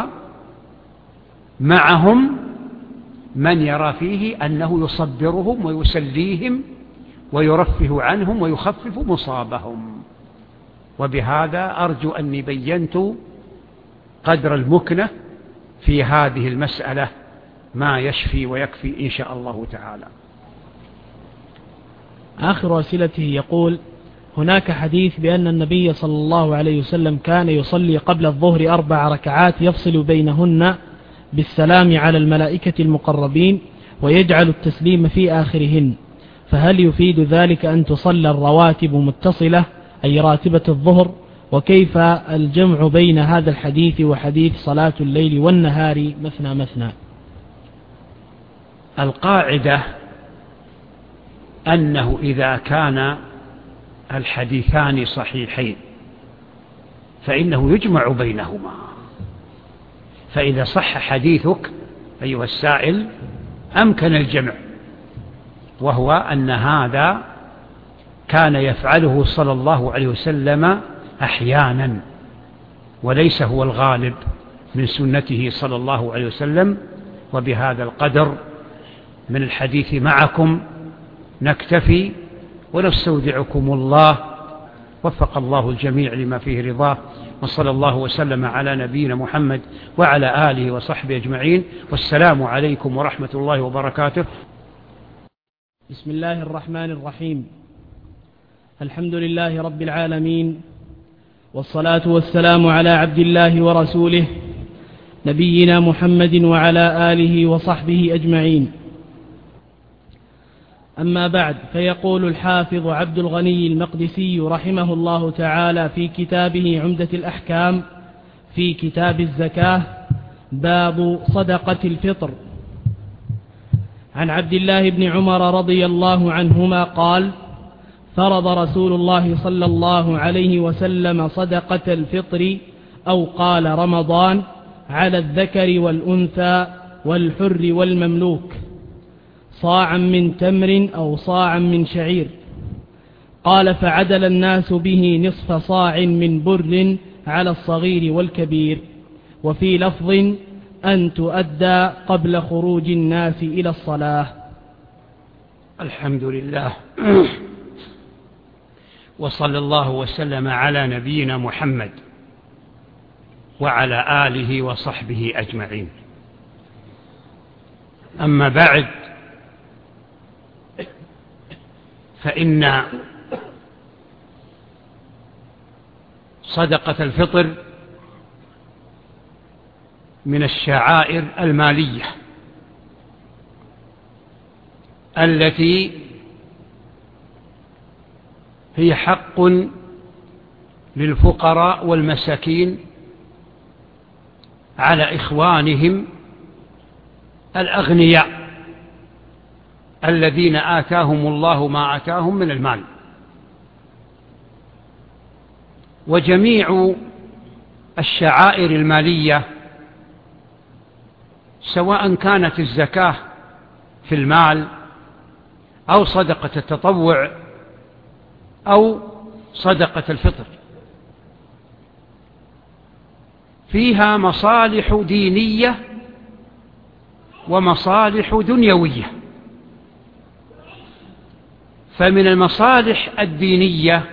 معهم من يرى فيه أنه يصبرهم ويسليهم ويرفه عنهم ويخفف مصابهم. وبهذا أرجو أني بينت قدر المكنة في هذه المسألة ما يشفي ويكفي إن شاء الله تعالى. آخر أسئلته يقول: هناك حديث بأن النبي صلى الله عليه وسلم كان يصلي قبل الظهر 4 ركعات يفصل بينهن بالسلام على الملائكة المقربين ويجعل التسليم في آخرهن، فهل يفيد ذلك أن تصلى الرواتب متصلة أي راتبة الظهر؟ وكيف الجمع بين هذا الحديث وحديث صلاة الليل والنهار مثنى مثنى؟ القاعدة أنه إذا كان الحديثان صحيحين فإنه يجمع بينهما. فإذا صح حديثك أيها السائل أمكن الجمع، وهو أن هذا كان يفعله صلى الله عليه وسلم أحيانا، وليس هو الغالب من سنته صلى الله عليه وسلم. وبهذا القدر من الحديث معكم نكتفي، ونستودعكم الله. وفق الله الجميع لما فيه رضاه، وصلى الله وسلم على نبينا محمد وعلى آله وصحبه أجمعين، والسلام عليكم ورحمة الله وبركاته. بسم الله الرحمن الرحيم. الحمد لله رب العالمين، والصلاة والسلام على عبد الله ورسوله نبينا محمد وعلى آله وصحبه أجمعين. أما بعد، فيقول الحافظ عبد الغني المقدسي رحمه الله تعالى في كتابه عمدة الأحكام في كتاب الزكاة: باب صدقة الفطر. عن عبد الله بن عمر رضي الله عنهما قال: فرض رسول الله صلى الله عليه وسلم صدقة الفطر أو قال رمضان على الذكر والأنثى والحر والمملوك. صاعا من تمر أو صاعا من شعير. قال فعدل الناس به نصف صاع من بر على الصغير والكبير. وفي لفظ أن تؤدى قبل خروج الناس إلى الصلاة. الحمد لله وصلى الله وسلم على نبينا محمد وعلى آله وصحبه أجمعين. أما بعد، فإن صدقة الفطر من الشعائر المالية التي هي حق للفقراء والمساكين على إخوانهم الأغنياء الذين آتاهم الله ما آتاهم من المال. وجميع الشعائر المالية سواء كانت الزكاة في المال أو صدقة التطوع أو صدقة الفطر فيها مصالح دينية ومصالح دنيوية. فمن المصالح الدينية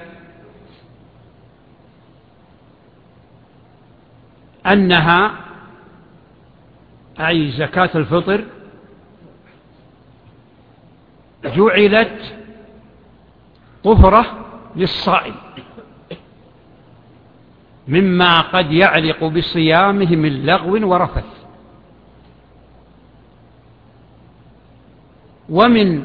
أنها أي زكاة الفطر جعلت طهرة للصائم مما قد يعلق بصيامه من لغو ورفث. ومن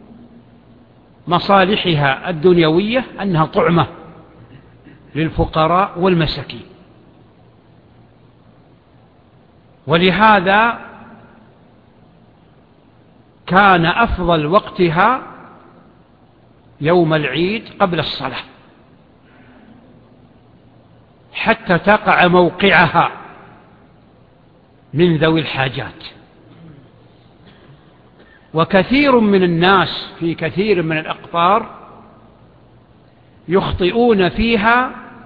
مصالحها الدنيوية أنها طعمة للفقراء والمساكين. ولهذا كان أفضل وقتها يوم العيد قبل الصلاة حتى تقع موقعها من ذوي الحاجات. وكثير من الناس في كثير من الأقطار يخطئون فيها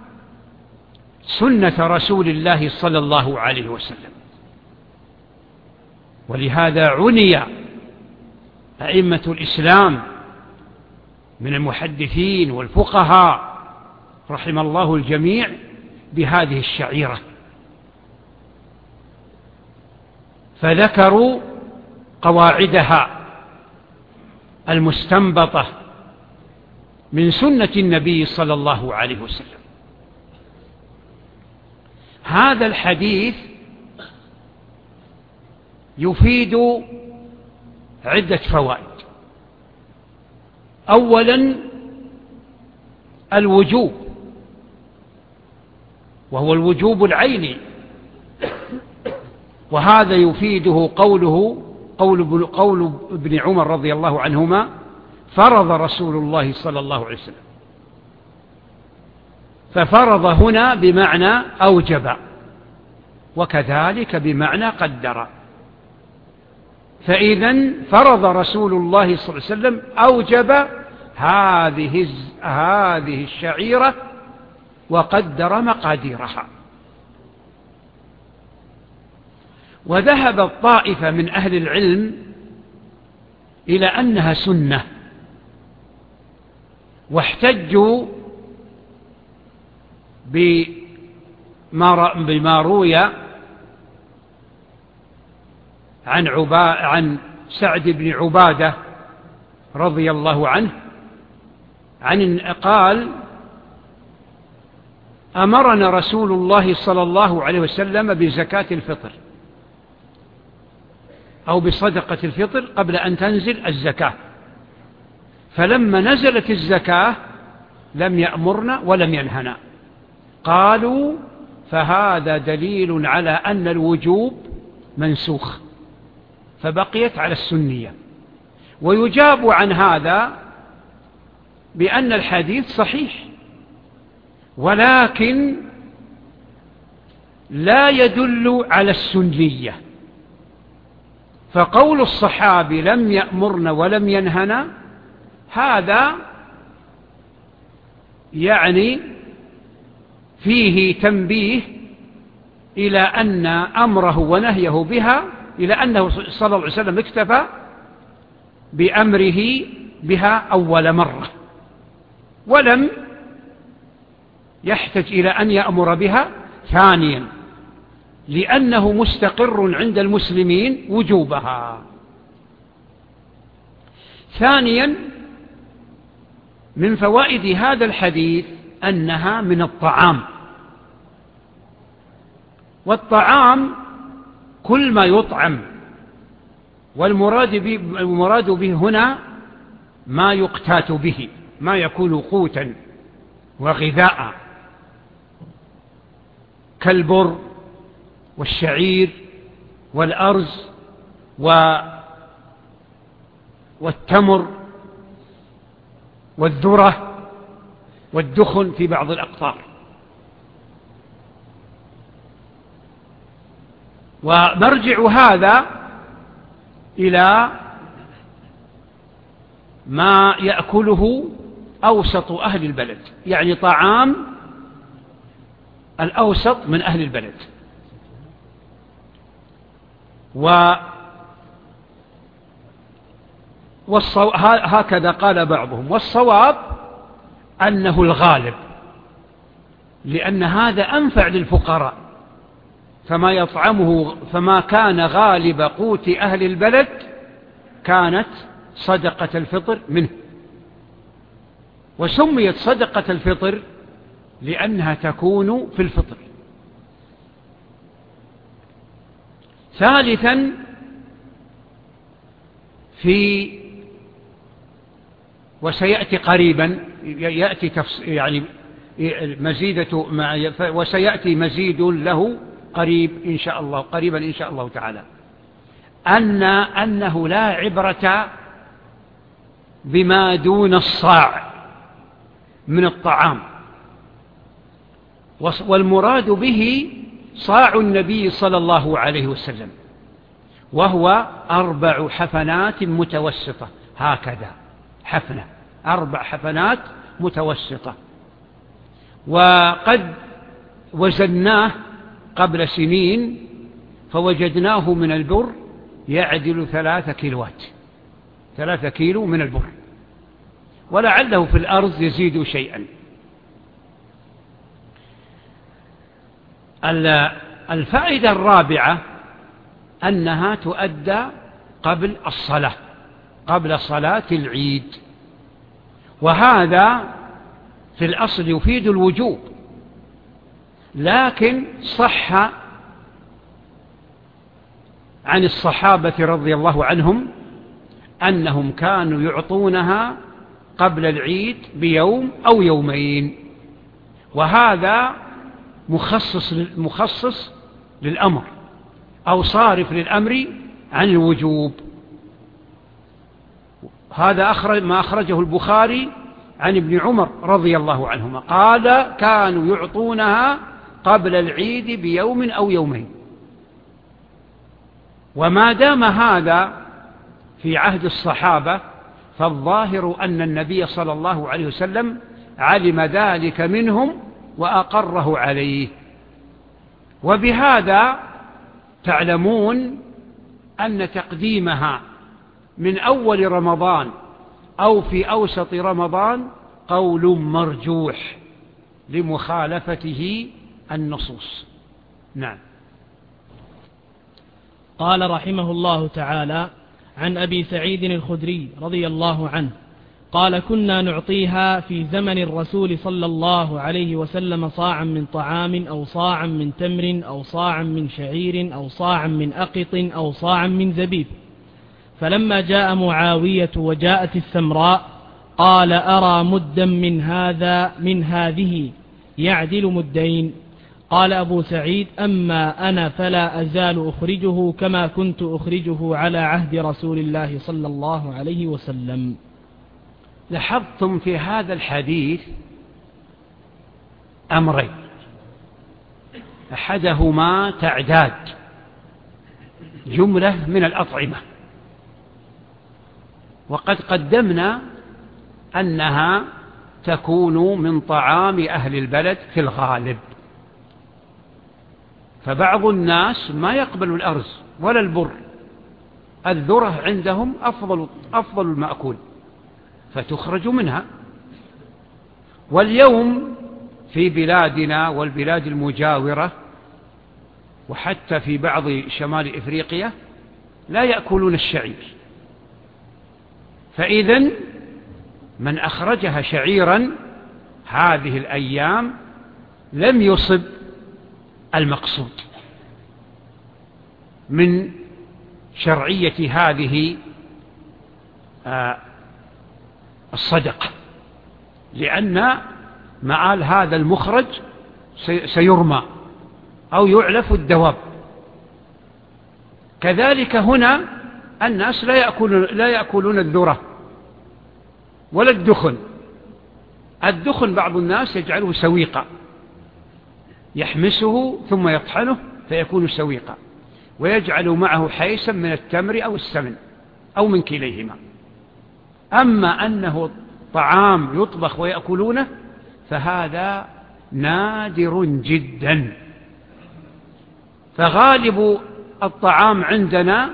سنة رسول الله صلى الله عليه وسلم. ولهذا عني أئمة الإسلام من المحدثين والفقهاء رحم الله الجميع بهذه الشعيرة، فذكروا قواعدها المستنبطة من سنة النبي صلى الله عليه وسلم. هذا الحديث يفيد عدة فوائد. أولا الوجوب، وهو الوجوب العيني، وهذا يفيده قول ابن عمر رضي الله عنهما: فرض رسول الله صلى الله عليه وسلم. ففرض هنا بمعنى أوجب، وكذلك بمعنى قدر. فإذا فرض رسول الله صلى الله عليه وسلم أوجب هذه الشعيرة وقدر مقاديرها. وذهب الطائفة من أهل العلم إلى أنها سنة، واحتجوا بما روي عن سعد بن عبادة رضي الله عنه قال: أمرنا رسول الله صلى الله عليه وسلم بزكاة الفطر أو بصدقة الفطر قبل أن تنزل الزكاة، فلما نزلت الزكاة لم يأمرنا ولم ينهنا. قالوا: فهذا دليل على أن الوجوب منسوخ، فبقيت على السنية. ويجاب عن هذا بأن الحديث صحيح، ولكن لا يدل على السنية، فقول الصحابي لم يأمرنا ولم ينهنا هذا يعني فيه تنبيه إلى أن أمره ونهيه بها، إلى أنه صلى الله عليه وسلم اكتفى بأمره بها أول مرة ولم يحتج إلى أن يأمر بها ثانيا، لأنه مستقر عند المسلمين وجوبها. ثانيا من فوائد هذا الحديث أنها من الطعام، والطعام كل ما يطعم، والمراد به هنا ما يقتات به، ما يكون قوتا وغذاء، كالبر والشعير والأرز والتمر والذرة والدخن في بعض الأقطار. ومرجع هذا إلى ما يأكله أوسط أهل البلد، يعني طعام الأوسط من أهل البلد. هكذا قال بعضهم، والصواب أنه الغالب، لأن هذا أنفع للفقراء، فما كان غالب قوت أهل البلد كانت صدقة الفطر منه، وسميت صدقة الفطر لأنها تكون في الفطر. ثالثا وسيأتي قريبا يأتي يعني وسيأتي مزيد له قريبا إن شاء الله تعالى، أنه لا عبرة بما دون الصاع من الطعام، والمراد به صاع النبي صلى الله عليه وسلم، وهو 4 حفنات متوسطة، هكذا حفنة 4 حفنات متوسطة. وقد وزناه قبل سنين فوجدناه من البر يعدل 3 كيلوات، 3 كيلو من البر، ولعله في الأرض يزيد شيئا. الفائدة الرابعة أنها تؤدى قبل الصلاة، قبل صلاة العيد، وهذا في الأصل يفيد الوجوب، لكن صح عن الصحابة رضي الله عنهم أنهم كانوا يعطونها قبل العيد بيوم أو يومين، وهذا مخصص للأمر أو صارف للأمر عن الوجوب. هذا ما أخرجه البخاري عن ابن عمر رضي الله عنهما، قال كانوا يعطونها قبل العيد بيوم أو يومين. وما دام هذا في عهد الصحابة فالظاهر أن النبي صلى الله عليه وسلم علم ذلك منهم وأقره عليه. وبهذا تعلمون أن تقديمها من أول رمضان أو في أوسط رمضان قول مرجوح لمخالفته النصوص. نعم. قال رحمه الله تعالى: عن أبي سعيد الخدري رضي الله عنه قال: كنا نعطيها في زمن الرسول صلى الله عليه وسلم صاعا من طعام أو صاعا من تمر أو صاعا من شعير أو صاعا من أقط أو صاعا من زبيب. فلما جاء معاوية وجاءت السمراء قال: أرى مدا من هذه يعدل مدين. قال أبو سعيد: أما أنا فلا أزال أخرجه كما كنت أخرجه على عهد رسول الله صلى الله عليه وسلم. لاحظتم في هذا الحديث أمرين: أحدهما تعداد جملة من الأطعمة، وقد قدمنا أنها تكون من طعام أهل البلد في الغالب، فبعض الناس ما يقبل الأرز ولا البر، الذرة عندهم أفضل المأكول فتخرج منها. واليوم في بلادنا والبلاد المجاورة وحتى في بعض شمال إفريقيا لا يأكلون الشعير، فإذن من أخرجها شعيرا هذه الأيام لم يصب المقصود من شرعية هذه الصدقة، لأن معال هذا المخرج سيرمى أو يعلف الدواب. كذلك هنا الناس لا يأكلون الذرة ولا الدخن. الدخن بعض الناس يجعله سويقا، يحمسه ثم يطحنه فيكون سويقا، ويجعل معه حيسا من التمر أو السمن أو من كليهما. أما أنه طعام يطبخ ويأكلونه فهذا نادر جدا. فغالب الطعام عندنا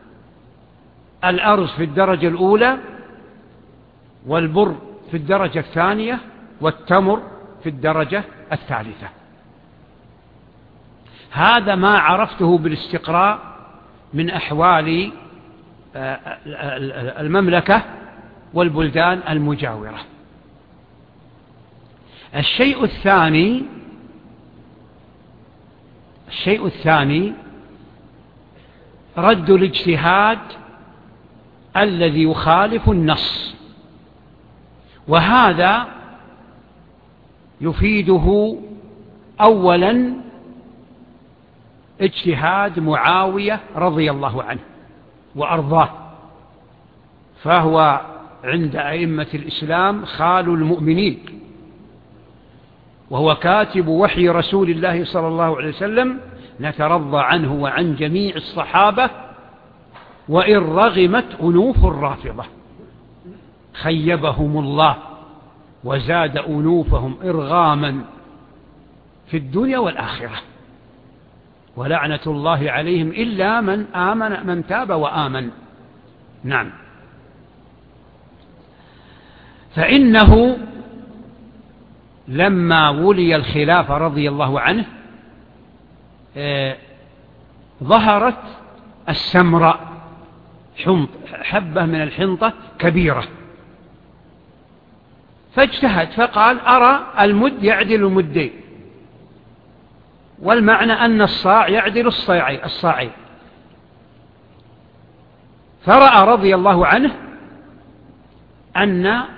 الأرز في الدرجة الأولى، والبر في الدرجة الثانية، والتمر في الدرجة الثالثة. هذا ما عرفته بالاستقراء من أحوال المملكة والبلدان المجاورة. الشيء الثاني رد الاجتهاد الذي يخالف النص، وهذا يفيده أولا اجتهاد معاوية رضي الله عنه وأرضاه، فهو عند أئمة الإسلام خال المؤمنين، وهو كاتب وحي رسول الله صلى الله عليه وسلم، نترضى عنه وعن جميع الصحابة وإن رغمت أنوف الرافضة، خيبهم الله وزاد أنوفهم إرغاما في الدنيا والآخرة، ولعنة الله عليهم إلا من تاب وآمن. نعم. فإنه لما ولي الخلافة رضي الله عنه ظهرت السمراء، حبة من الحنطة كبيرة، فاجتهد فقال أرى المد يعدل المدين، والمعنى أن الصاع يعدل الصاعين. فرأى رضي الله عنه أن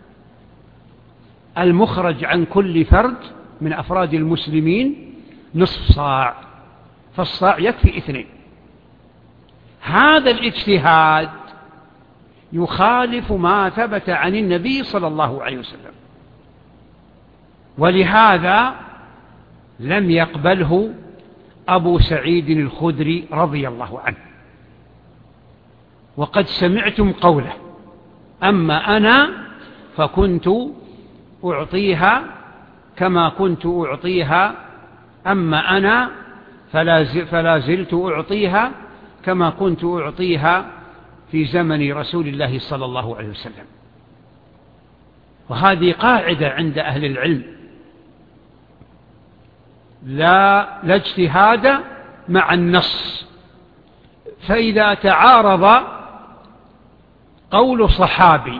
المخرج عن كل فرد من أفراد المسلمين نصف صاع، فالصاع يكفي 2. هذا الاجتهاد يخالف ما ثبت عن النبي صلى الله عليه وسلم، ولهذا لم يقبله أبو سعيد الخدري رضي الله عنه. وقد سمعتم قوله: أما أنا فكنت أعطيها كما كنت أعطيها، أما أنا فلا زلت أعطيها كما كنت أعطيها في زمن رسول الله صلى الله عليه وسلم. وهذه قاعدة عند أهل العلم: لا اجتهاد مع النص. فإذا تعارض قول صحابي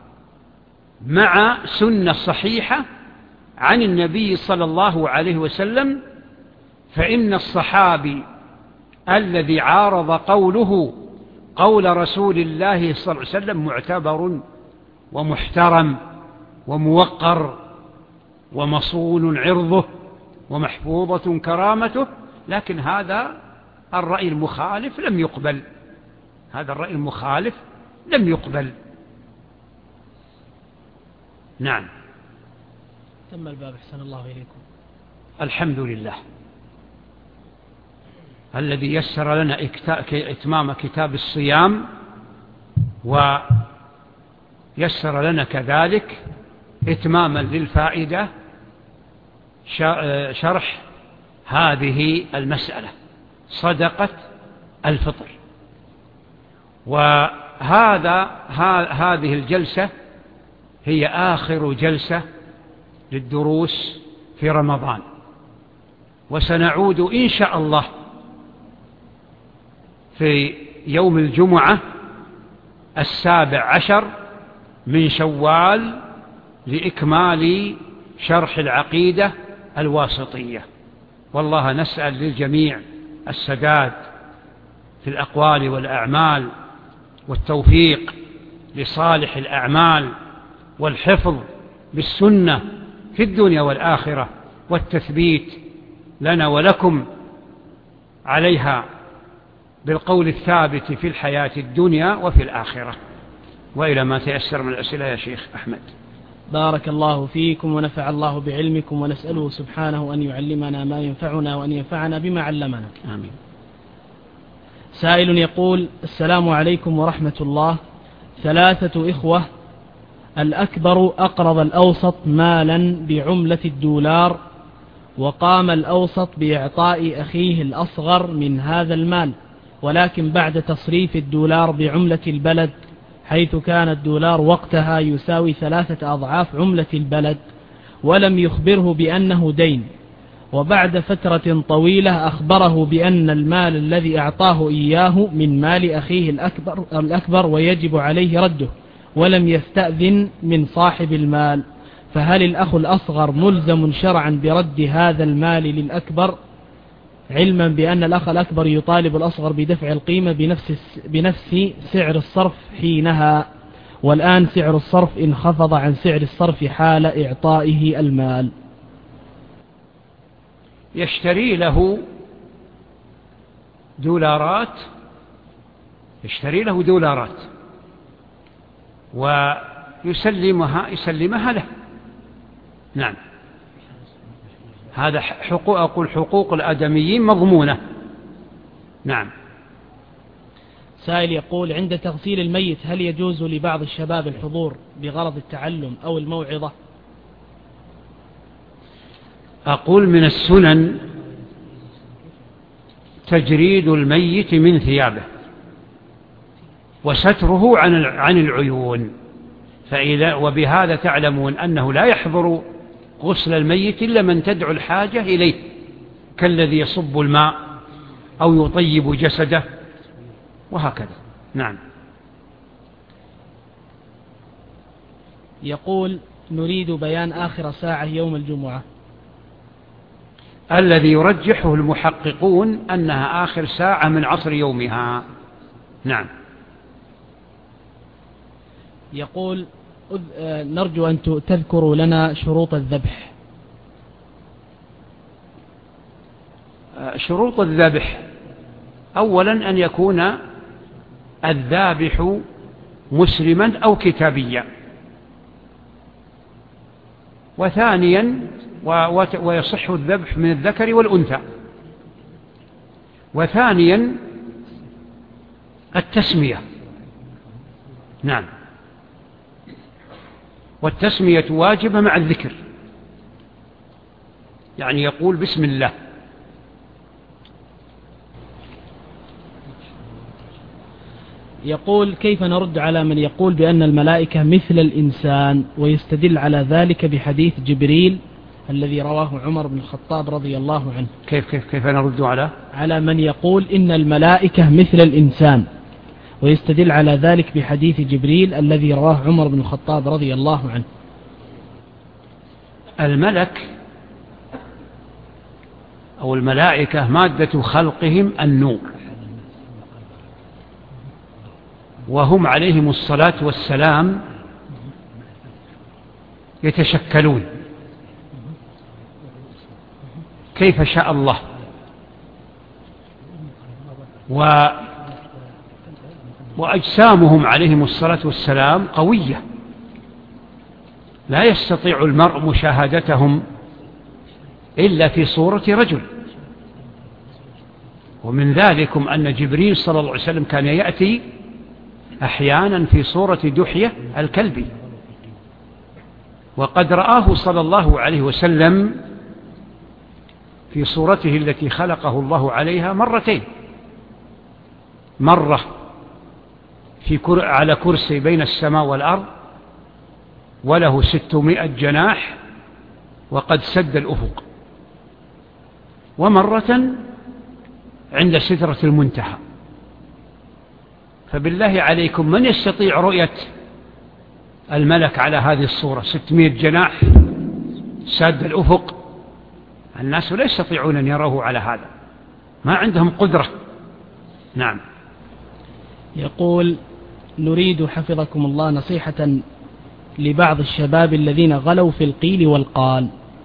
مع سنة صحيحة عن النبي صلى الله عليه وسلم، فإن الصحابي الذي عارض قوله قول رسول الله صلى الله عليه وسلم معتبر ومحترم وموقر ومصون عرضه ومحفوظة كرامته، لكن هذا الرأي المخالف لم يقبل. نعم. تم الباب. أحسن الله إليكم. الحمد لله. الذي يسر لنا إتمام كتاب الصيام، ويسر لنا كذلك إتماما للفائدة شرح هذه المسألة، صدقة الفطر. هذه الجلسة هي آخر جلسة للدروس في رمضان، وسنعود إن شاء الله في يوم الجمعة 17 من شوال لإكمال شرح العقيدة الواسطية. والله نسأل للجميع السداد في الأقوال والأعمال، والتوفيق لصالح الأعمال، والحفظ بالسنة في الدنيا والآخرة، والتثبيت لنا ولكم عليها بالقول الثابت في الحياة الدنيا وفي الآخرة. وإلى ما تيسر من الأسئلة يا شيخ أحمد. بارك الله فيكم ونفع الله بعلمكم، ونسأله سبحانه أن يعلمنا ما ينفعنا وأن ينفعنا بما علمنا. آمين. سائل يقول: السلام عليكم ورحمة الله. 3 إخوة، الأكبر أقرض الأوسط مالا بعملة الدولار، وقام الأوسط بإعطاء أخيه الأصغر من هذا المال، ولكن بعد تصريف الدولار بعملة البلد، حيث كان الدولار وقتها يساوي 3 أضعاف عملة البلد، ولم يخبره بأنه دين. وبعد فترة طويلة أخبره بأن المال الذي أعطاه إياه من مال أخيه الأكبر ويجب عليه رده، ولم يستأذن من صاحب المال، فهل الأخ الأصغر ملزم شرعا برد هذا المال للأكبر، علما بأن الأخ الأكبر يطالب الأصغر بدفع القيمة بنفس سعر الصرف حينها، والآن سعر الصرف انخفض عن سعر الصرف حال إعطائه المال؟ يشتري له دولارات ويسلمها له. نعم، هذا حقوق الآدميين مضمونة. نعم. سائل يقول: عند تغسيل الميت هل يجوز لبعض الشباب الحضور بغرض التعلم أو الموعظة؟ أقول من السنن تجريد الميت من ثيابه وستره عن العيون، وبهذا تعلمون أنه لا يحضر غسل الميت إلا من تدعو الحاجة إليه، كالذي يصب الماء أو يطيب جسده وهكذا. نعم. يقول: نريد بيان آخر ساعة يوم الجمعة. الذي يرجحه المحققون أنها آخر ساعة من عصر يومها. نعم. يقول: نرجو أن تذكروا لنا شروط الذبح. شروط الذبح: أولا أن يكون الذابح مسلما أو كتابيا، وثانيا ويصح الذبح من الذكر والأنثى، وثانيا التسمية. نعم، والتسمية واجبة مع الذكر، يعني يقول بسم الله. يقول: كيف نرد على من يقول بأن الملائكة مثل الإنسان، ويستدل على ذلك بحديث جبريل الذي رواه عمر بن الخطاب رضي الله عنه؟ كيف نرد على من يقول إن الملائكة مثل الإنسان، ويستدل على ذلك بحديث جبريل الذي رواه عمر بن الخطاب رضي الله عنه؟ الملك أو الملائكة مادة خلقهم النور، وهم عليهم الصلاة والسلام يتشكلون كيف شاء الله، وأجسامهم عليهم الصلاة والسلام قوية، لا يستطيع المرء مشاهدتهم إلا في صورة رجل، ومن ذلكم أن جبريل صلى الله عليه وسلم كان يأتي أحيانا في صورة دحية الكلبي، وقد رآه صلى الله عليه وسلم في صورته التي خلقه الله عليها مرتين، مرة على كرسي بين السماء والأرض وله 600 جناح وقد سد الأفق، ومرة عند سدرة المنتهى. فبالله عليكم من يستطيع رؤية الملك على هذه الصورة؟ 600 جناح سد الأفق، الناس لا يستطيعون أن يروه على هذا، ما عندهم قدرة. نعم. يقول: نريد حفظكم الله نصيحة لبعض الشباب الذين غلوا في القيل والقال.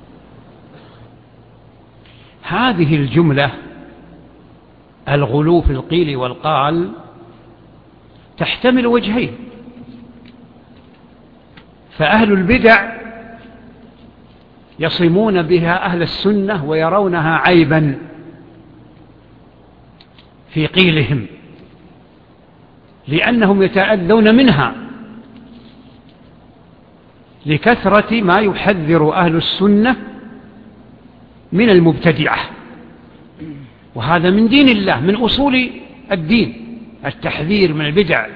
هذه الجملة الغلو في القيل والقال تحتمل وجهين، فأهل البدع يصمون بها أهل السنة ويرونها عيبا في قيلهم لأنهم يتأذون منها لكثرة ما يحذر أهل السنة من المبتدعة، وهذا من دين الله، من أصول الدين التحذير من البدع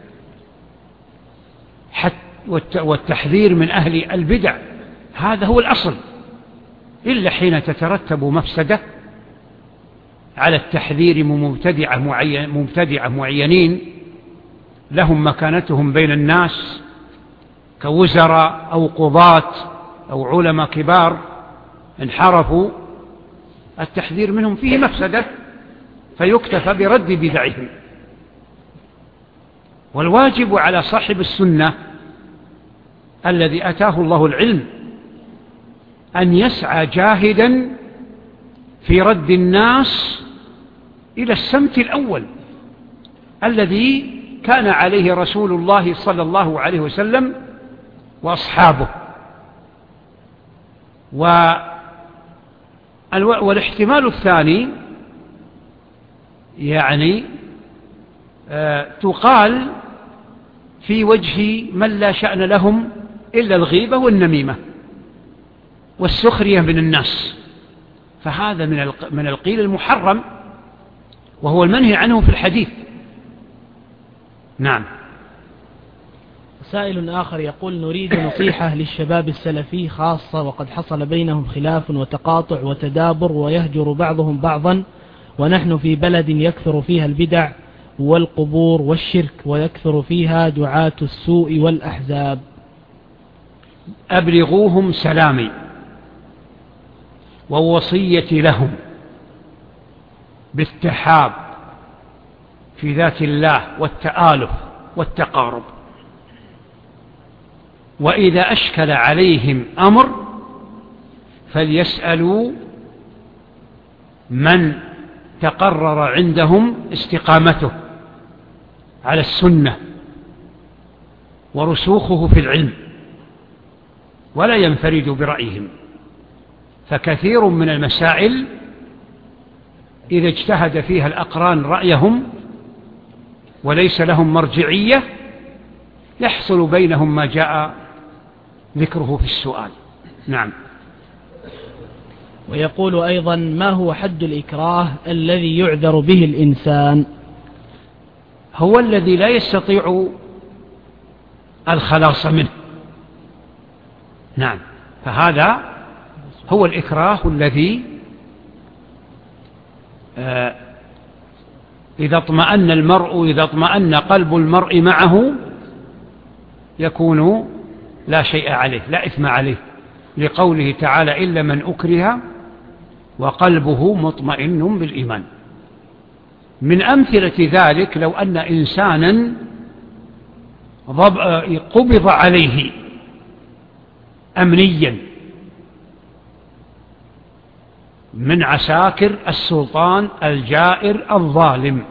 والتحذير من أهل البدع، هذا هو الأصل، إلا حين تترتب مفسدة على التحذير من مبتدعة معينين لهم مكانتهم بين الناس كوزراء أو قضاة أو علماء كبار انحرفوا، التحذير منهم فيه مفسدة فيكتفى برد بدعهم. والواجب على صاحب السنة الذي أتاه الله العلم أن يسعى جاهدا في رد الناس إلى السمت الأول الذي كان عليه رسول الله صلى الله عليه وسلم وأصحابه. والاحتمال الثاني يعني تقال في وجه من لا شأن لهم إلا الغيبة والنميمة والسخرية من الناس، فهذا من القيل المحرم وهو المنهي عنه في الحديث. نعم. سائل آخر يقول: نريد نصيحة للشباب السلفي خاصة وقد حصل بينهم خلاف وتقاطع وتدابر ويهجر بعضهم بعضا، ونحن في بلد يكثر فيها البدع والقبور والشرك ويكثر فيها دعاة السوء والأحزاب. أبلغوهم سلامي ووصيتي لهم بالتحاب في ذات الله والتآلف والتقارب، وإذا أشكل عليهم أمر فليسألوا من تقرر عندهم استقامته على السنة ورسوخه في العلم، ولا ينفردوا برأيهم، فكثير من المسائل إذا اجتهد فيها الأقران رأيهم وليس لهم مرجعية يحصل بينهم ما جاء ذكره في السؤال. نعم. ويقول أيضا: ما هو حد الإكراه الذي يعذر به الإنسان؟ هو الذي لا يستطيع الخلاص منه. نعم، فهذا هو الإكراه الذي إذا اطمأن قلب المرء معه يكون لا شيء عليه، لا إثم عليه، لقوله تعالى: إلا من أكره وقلبه مطمئن بالإيمان. من أمثلة ذلك لو أن إنسانا قبض عليه أمنيا من عساكر السلطان الجائر الظالم،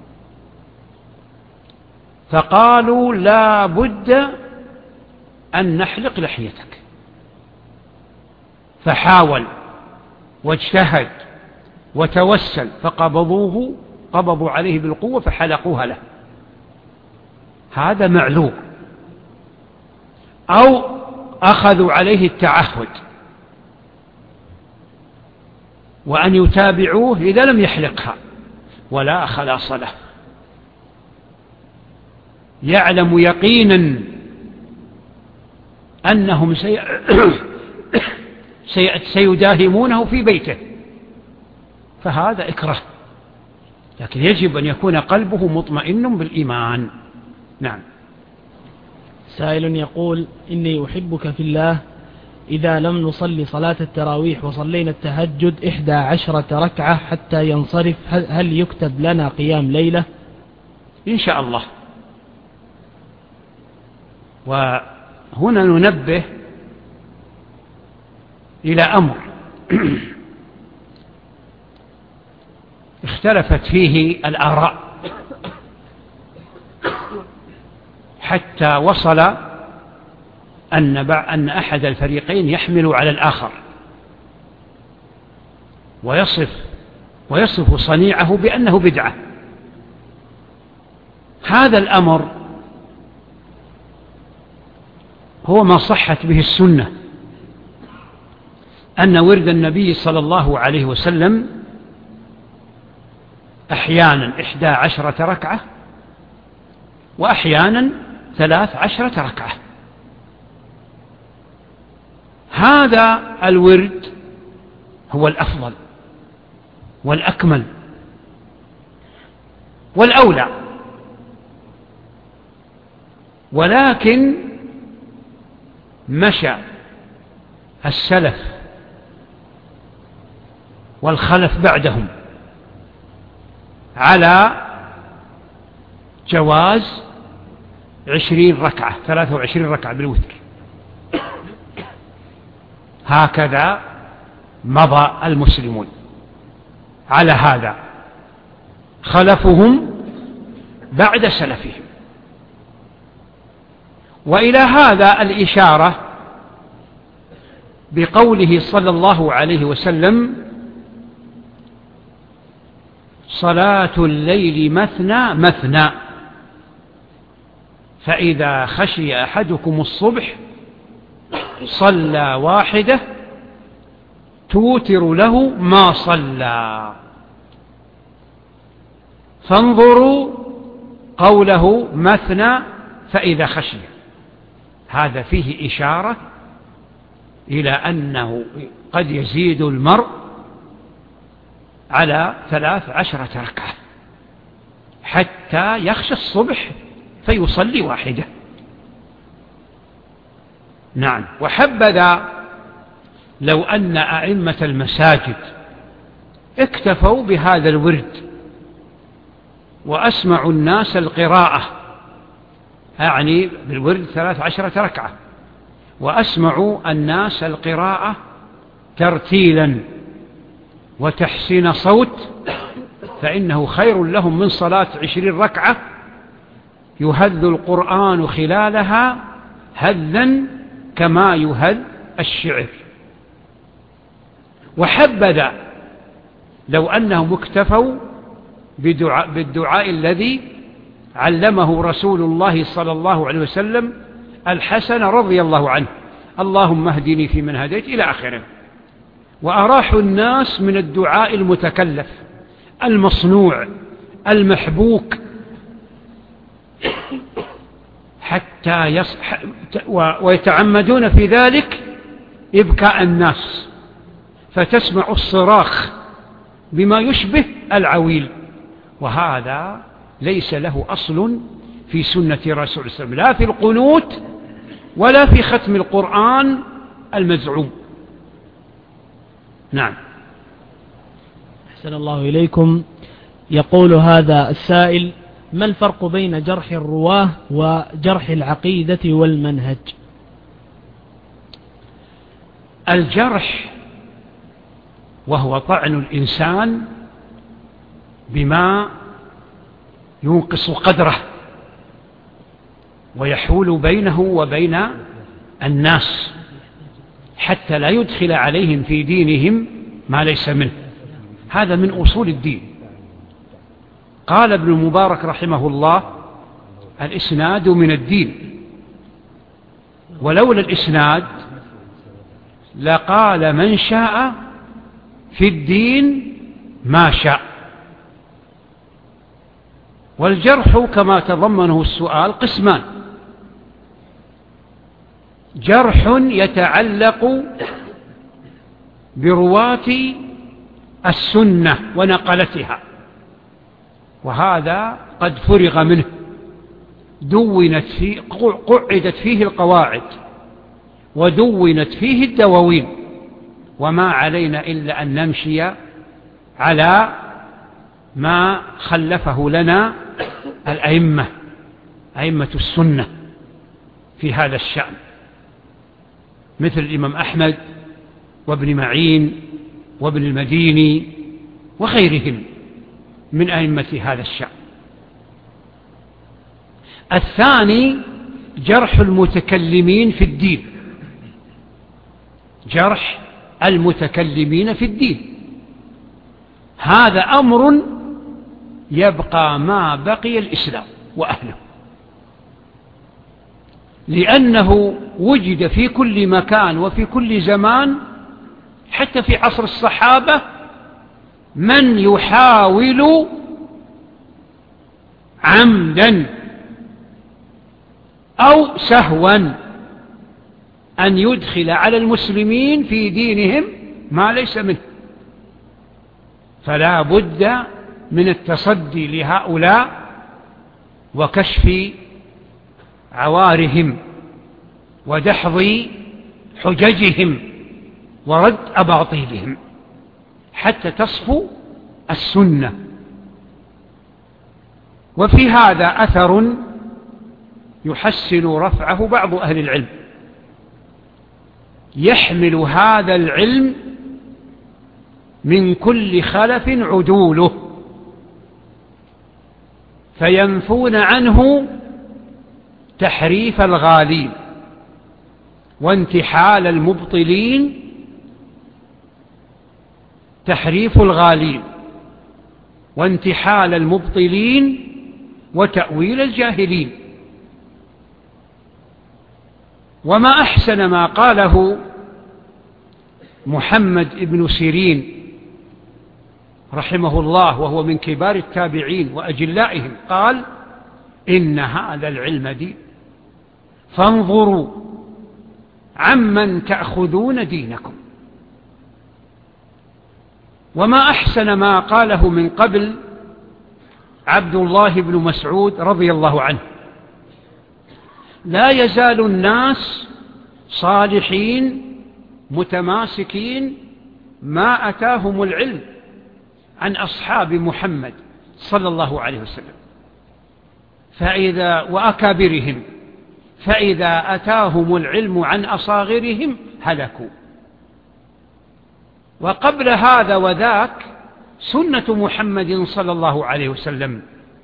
فقالوا: لا بد أن نحلق لحيتك، فحاول واجتهد وتوسل قبضوا عليه بالقوة فحلقوها له، هذا معذور. أو أخذوا عليه التعهد وأن يتابعوه إذا لم يحلقها، ولا خلاص له، يعلم يقينا أنهم سيداهمونه في بيته، فهذا إكراه، لكن يجب أن يكون قلبه مطمئن بالإيمان. نعم. سائل يقول: إني أحبك في الله، إذا لم نصلي صلاة التراويح وصلينا التهجد 11 ركعة حتى ينصرف، هل يكتب لنا قيام ليلة؟ إن شاء الله. وهنا ننبه إلى أمر اختلفت فيه الآراء حتى وصل أن أحد الفريقين يحمل على الآخر ويصف صنيعه بأنه بدعة. هذا الأمر هو ما صحت به السنة، أن ورد النبي صلى الله عليه وسلم أحيانا 11 ركعة وأحيانا 13 ركعة. هذا الورد هو الأفضل والأكمل والأولى، ولكن مشى السلف والخلف بعدهم على جواز 20 ركعة 23 ركعة بالوتر، هكذا مضى المسلمون على هذا، خلفهم بعد سلفهم. وإلى هذا الإشارة بقوله صلى الله عليه وسلم: صلاة الليل مثنى مثنى، فإذا خشي أحدكم الصبح صلى واحدة توتر له ما صلى. فانظروا قوله مثنى فإذا خشي، هذا فيه إشارة إلى أنه قد يزيد المرء على 13 ركعة حتى يخشى الصبح فيصلي واحدة. نعم. وحبذا لو أن أئمة المساجد اكتفوا بهذا الورد وأسمعوا الناس القراءة، يعني بالورد 13 ركعة، وأسمعوا الناس القراءة ترتيلا وتحسين صوت، فإنه خير لهم من صلاة 20 ركعة يهذ القرآن خلالها هذا كما يهذ الشعر. وحبذا لو أنهم اكتفوا بالدعاء الذي علمه رسول الله صلى الله عليه وسلم الحسن رضي الله عنه: اللهم اهدني فيمن هديت، إلى آخره، وأراحوا الناس من الدعاء المتكلف المصنوع المحبوك، حتى ويتعمدون في ذلك إبكاء الناس، فتسمع الصراخ بما يشبه العويل، وهذا ليس له أصل في سنة رسول الله صلى الله عليه وسلم، لا في القنوت ولا في ختم القرآن المزعوم. نعم. أحسن الله إليكم. يقول هذا السائل: ما الفرق بين جرح الرواه وجرح العقيدة والمنهج؟ الجرح وهو طعن الإنسان بما ينقص قدره ويحول بينه وبين الناس حتى لا يدخل عليهم في دينهم ما ليس منه. هذا من أصول الدين. قال ابن المبارك رحمه الله: الإسناد من الدين، ولولا الإسناد لقال من شاء في الدين ما شاء. والجرح كما تضمنه السؤال قسمان: جرح يتعلق برواة السنة ونقلتها، وهذا قد فرغ منه، قعدت فيه القواعد ودونت فيه الدواوين، وما علينا إلا أن نمشي على ما خلفه لنا الأئمة، أئمة السنة في هذا الشأن، مثل الإمام أحمد وابن معين وابن المديني وغيرهم من أئمة هذا الشأن. الثاني جرح المتكلمين في الدين، جرح المتكلمين في الدين، هذا أمر يبقى ما بقي الإسلام وأهله، لأنه وجد في كل مكان وفي كل زمان، حتى في عصر الصحابة، من يحاول عمدا أو سهوا أن يدخل على المسلمين في دينهم ما ليس منه، فلا بد من التصدي لهؤلاء وكشف عوارهم ودحض حججهم ورد أباطيلهم حتى تصفو السنة. وفي هذا أثر يحسن رفعه بعض أهل العلم، يحمل هذا العلم من كل خلف عدوله، فينفون عنه تحريف الغالين وانتحال المبطلين، تحريف الغالين وانتحال المبطلين وتأويل الجاهلين. وما أحسن ما قاله محمد بن سيرين رحمه الله، وهو من كبار التابعين وأجلائهم، قال: إن هذا العلم دين، فانظروا عمن تأخذون دينكم. وما أحسن ما قاله من قبل عبد الله بن مسعود رضي الله عنه: لا يزال الناس صالحين متماسكين ما أتاهم العلم عن أصحاب محمد صلى الله عليه وسلم، وأكابرهم، فإذا أتاهم العلم عن أصاغرهم هلكوا. وقبل هذا وذاك سنة محمد صلى الله عليه وسلم،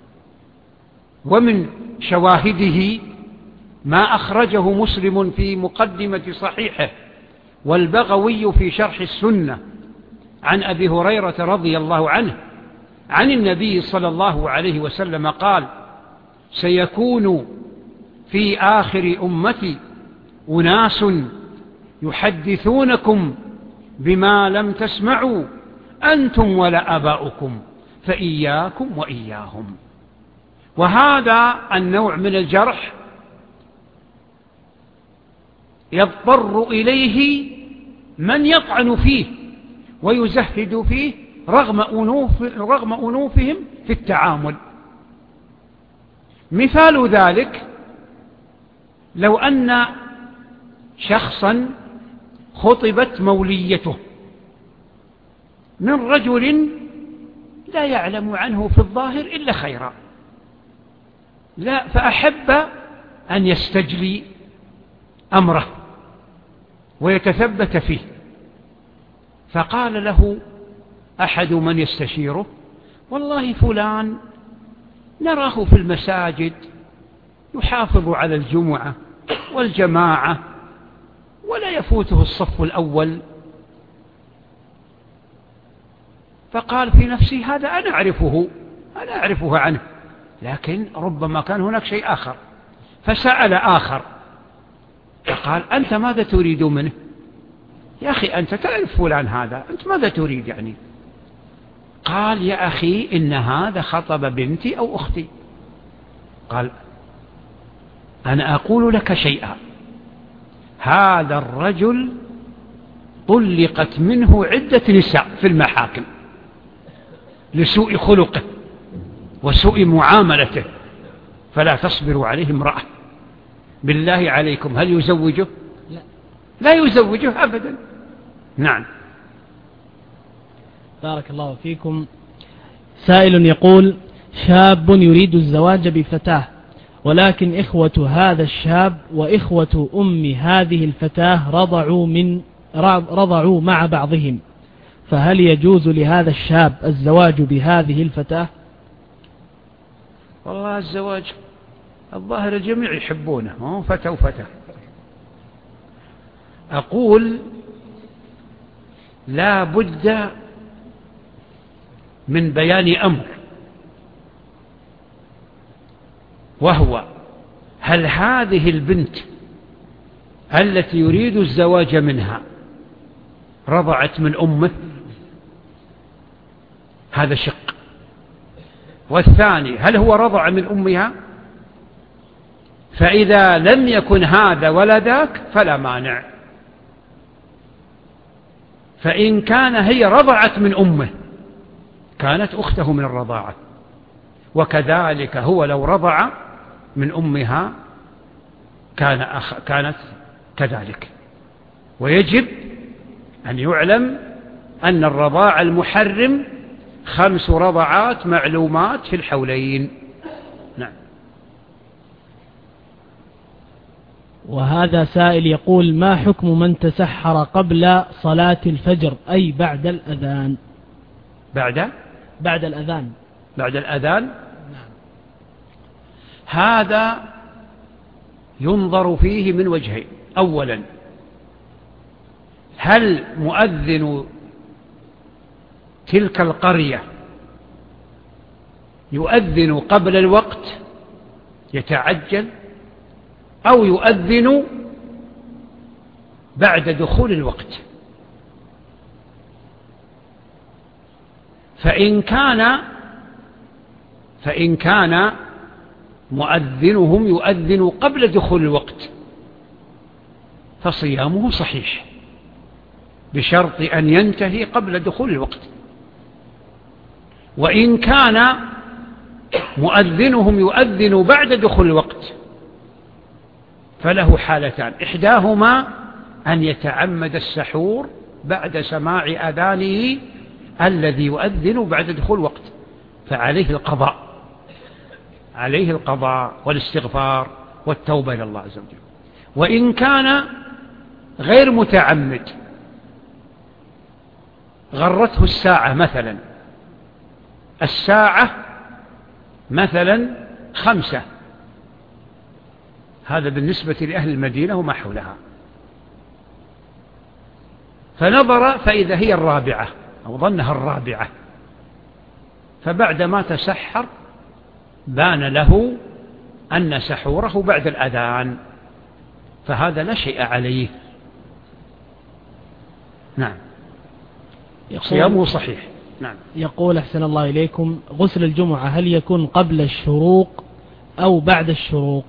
ومن شواهده ما أخرجه مسلم في مقدمة صحيحه، والبغوي في شرح السنة، عن أبي هريرة رضي الله عنه عن النبي صلى الله عليه وسلم قال: سيكون في آخر أمتي أناس يحدثونكم بما لم تسمعوا أنتم ولا آباؤكم، فإياكم وإياهم. وهذا النوع من الجرح يضطر إليه من يطعن فيه ويزهد فيه رغم أنوفهم في التعامل. مثال ذلك: لو أن شخصا خطبت موليته من رجل لا يعلم عنه في الظاهر إلا خيرا، فأحب أن يستجلي أمره ويتثبت فيه، فقال له أحد من يستشيره: والله فلان نراه في المساجد يحافظ على الجمعة والجماعة ولا يفوته الصف الأول، فقال في نفسي هذا أنا أعرفه عنه، لكن ربما كان هناك شيء آخر. فسأل آخر فقال أنت ماذا تريد منه؟ يا أخي أنت تعرف فلان هذا، أنت ماذا تريد يعني؟ قال يا أخي إن هذا خطب بنتي أو أختي. قال أنا أقول لك شيئا، هذا الرجل طلقت منه عدة نساء في المحاكم لسوء خلقه وسوء معاملته، فلا تصبروا عليه امرأة. بالله عليكم هل يزوجه؟ لا يزوجه أبدا. نعم. بارك الله فيكم. سائل يقول: شاب يريد الزواج بفتاة، ولكن إخوة هذا الشاب وإخوة أم هذه الفتاة رضعوا مع بعضهم، فهل يجوز لهذا الشاب الزواج بهذه الفتاة؟ والله الزواج الظاهر الجميع يحبونه، فتى وفتى. أقول لا بد من بيان أمر، وهو هل هذه البنت التي يريد الزواج منها رضعت من أمه؟ هذا شق. والثاني هل هو رضع من أمها؟ فإذا لم يكن هذا ولا ذاك فلا مانع. فإن كان هي رضعت من أمه كانت أخته من الرضاعة، وكذلك هو لو رضع من أمها كانت كذلك. ويجب أن يعلم أن الرضاع المحرم 5 رضعات معلومات في الحولين. نعم. وهذا سائل يقول: ما حكم من تسحر قبل صلاة الفجر، أي بعد الأذان؟ بعد الأذان. بعد الأذان. نعم. هذا ينظر فيه من وجهين. أولا، هل مؤذن تلك القرية يؤذن قبل الوقت يتعجل، أو يؤذن بعد دخول الوقت؟ فإن كان مؤذنهم يؤذن قبل دخول الوقت فصيامه صحيح، بشرط أن ينتهي قبل دخول الوقت. وإن كان مؤذنهم يؤذن بعد دخول الوقت فله حالتان: إحداهما أن يتعمد السحور بعد سماع أذانه الذي يؤذن بعد دخول الوقت، فعليه القضاء والاستغفار والتوبة إلى الله عز وجل. وإن كان غير متعمد، غرته الساعة مثلا 5، هذا بالنسبة لأهل المدينة وما حولها، فنظر فإذا هي 4 أو ظنها 4، فبعدما تسحر بان له أن سحوره بعد الأذان، فهذا لا شيء عليه. نعم، صيامه صحيح. نعم. يقول: أحسن الله إليكم، غسل الجمعة هل يكون قبل الشروق أو بعد الشروق؟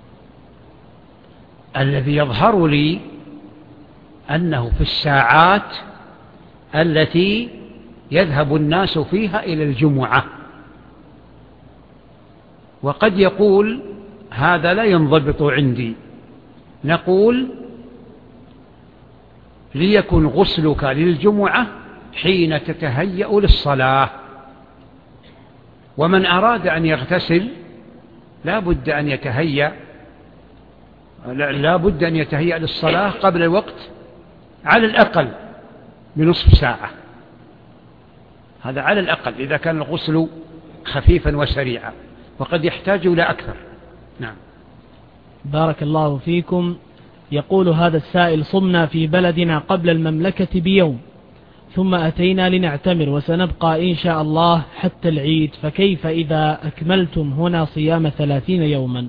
الذي يظهر لي أنه في الساعات التي يذهب الناس فيها إلى الجمعة. وقد يقول هذا لا ينضبط عندي، نقول ليكن غسلك للجمعة حين تتهيأ للصلاة، ومن أراد أن يغتسل لا بد أن يتهيأ للصلاة قبل الوقت على الأقل بنصف ساعة، هذا على الأقل إذا كان الغسل خفيفا وسريعا، وقد يحتاج إلى أكثر. نعم. بارك الله فيكم. يقول هذا السائل: صمنا في بلدنا قبل المملكة بيوم، ثم أتينا لنعتمر وسنبقى إن شاء الله حتى العيد، فكيف إذا أكملتم هنا صيام 30 يوما؟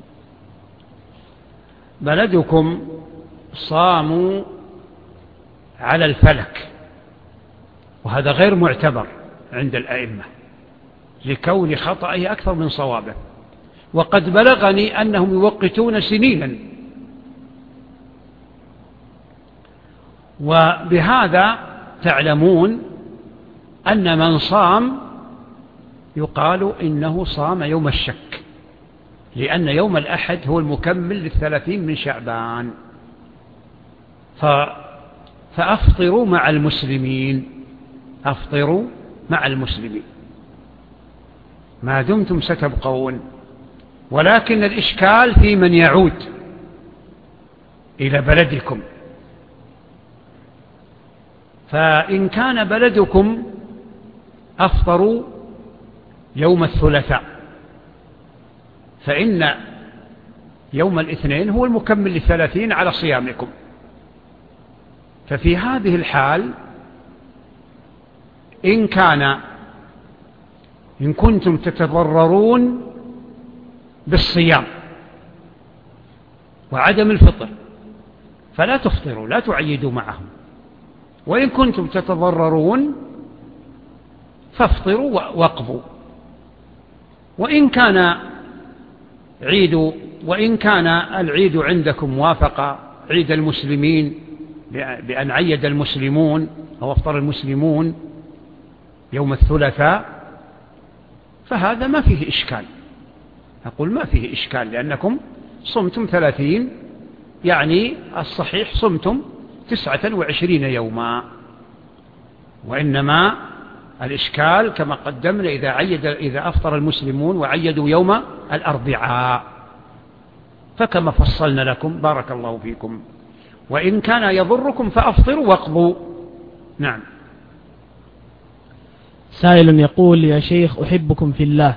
بلدكم صاموا على الفلك، وهذا غير معتبر عند الأئمة لكون خطأه أكثر من صوابه، وقد بلغني أنهم يوقتون سنينا، وبهذا تعلمون أن من صام يقال إنه صام يوم الشك، لأن يوم الأحد هو المكمل لل30 من شعبان، فأفطروا مع المسلمين، أفطروا مع المسلمين ما دمتم ستبقون. ولكن الإشكال في من يعود إلى بلدكم، فإن كان بلدكم أفطروا يوم الثلاثاء فإن يوم الاثنين هو المكمل ل30 على صيامكم. ففي هذه الحال إن كنتم تتضررون بالصيام وعدم الفطر فلا تفطروا، لا تعيدوا معهم، وإن كنتم تتضررون فافطروا واقضوا. وإن كان العيد عندكم وافق عيد المسلمين بأن عيد المسلمون أو أفطر المسلمون يوم الثلاثاء فهذا ما فيه إشكال، أقول ما فيه إشكال، لأنكم صمتم 30، يعني الصحيح صمتم 29 يوما. وإنما الإشكال كما قدمنا إذا أفطر المسلمون وعيدوا يوم الأربعاء، فكما فصلنا لكم بارك الله فيكم. وإن كان يضركم فأفطروا واقضوا. نعم. سائل يقول: يا شيخ أحبكم في الله،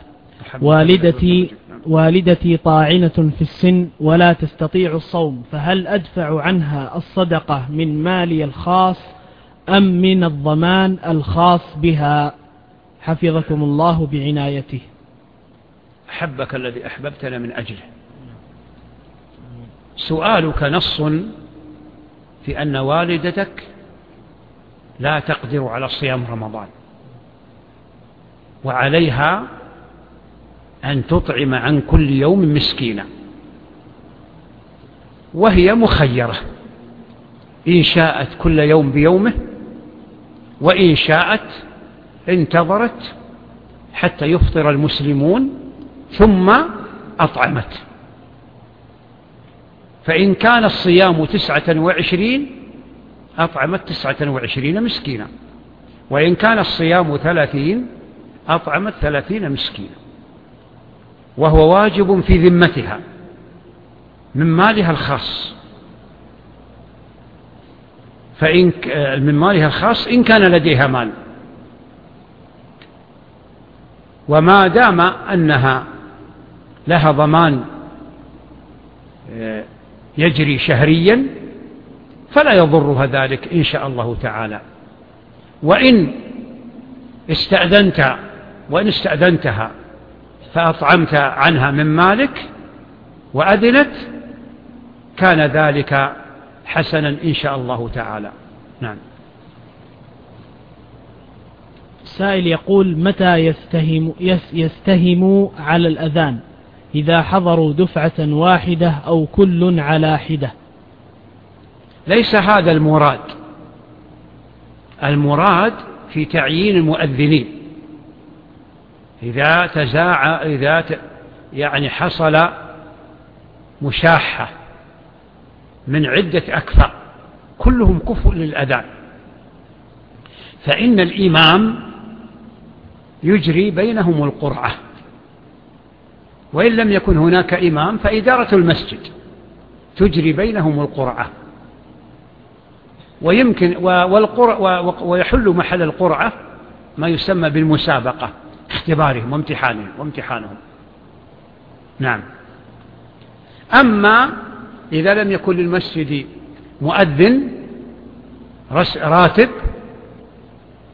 والدتي طاعنة في السن ولا تستطيع الصوم، فهل أدفع عنها الصدقة من مالي الخاص أم من الضمان الخاص بها؟ حفظكم الله بعنايته. أحبك الذي أحببتنا من أجله. سؤالك نص في أن والدتك لا تقدر على صيام رمضان، وعليها أن تطعم عن كل يوم مسكينا، وهي مخيرة إن شاءت كل يوم بيومه، وإن شاءت انتظرت حتى يفطر المسلمون ثم أطعمت. فإن كان الصيام 29 أطعمت 29 مسكينا، وإن كان الصيام 30 أطعمت 30 مسكينا، وهو واجب في ذمتها من مالها الخاص. من مالها الخاص إن كان لديها مال، وما دام أنها لها ضمان يجري شهريا فلا يضرها ذلك إن شاء الله تعالى. وإن استأذنتها فأطعمت عنها من مالك وأذنت كان ذلك حسنا إن شاء الله تعالى. نعم. سائل يقول: متى يستهم على الأذان؟ إذا حضروا دفعة واحدة أو كل على حدة؟ ليس هذا المراد. المراد في تعيين المؤذنين إذا يعني حصل مشاحة من عدة أكفاء كلهم كفء للأذان، فإن الإمام يجري بينهم القرعة، وإن لم يكن هناك إمام فإدارة المسجد تجري بينهم القرعة، ويمكن ويحل محل القرعة ما يسمى بالمسابقة، اختبارهم وامتحانهم. نعم. أما إذا لم يكن للمسجد مؤذن راتب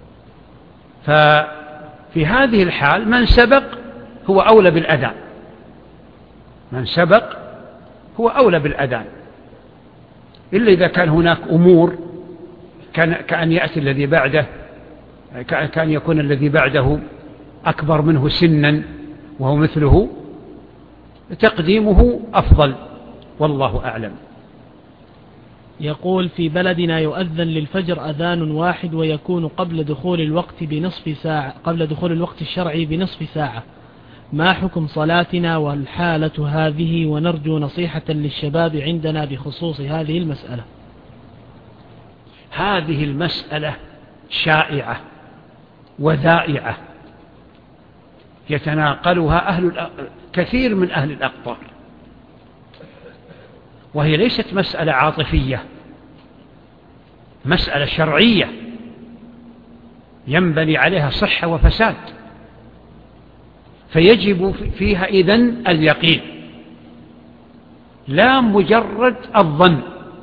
ففي هذه الحال من سبق هو أولى بالأذان، من سبق هو أولى بالأذان، إلا إذا كان هناك أمور كأن يأتي الذي بعده، كأن يكون الذي بعده أكبر منه سنا وهو مثله، تقديمه أفضل، والله أعلم. يقول: في بلدنا يؤذن للفجر أذان واحد ويكون قبل دخول الوقت بنصف ساعة، قبل دخول الوقت الشرعي بنصف ساعة، ما حكم صلاتنا والحالة هذه؟ ونرجو نصيحة للشباب عندنا بخصوص هذه المسألة. هذه المسألة شائعة وذائعة يتناقلها كثير من أهل الأقطار، وهي ليست مسألة عاطفية، مسألة شرعية ينبني عليها صحة وفساد، فيجب فيها إذن اليقين لا مجرد الظن.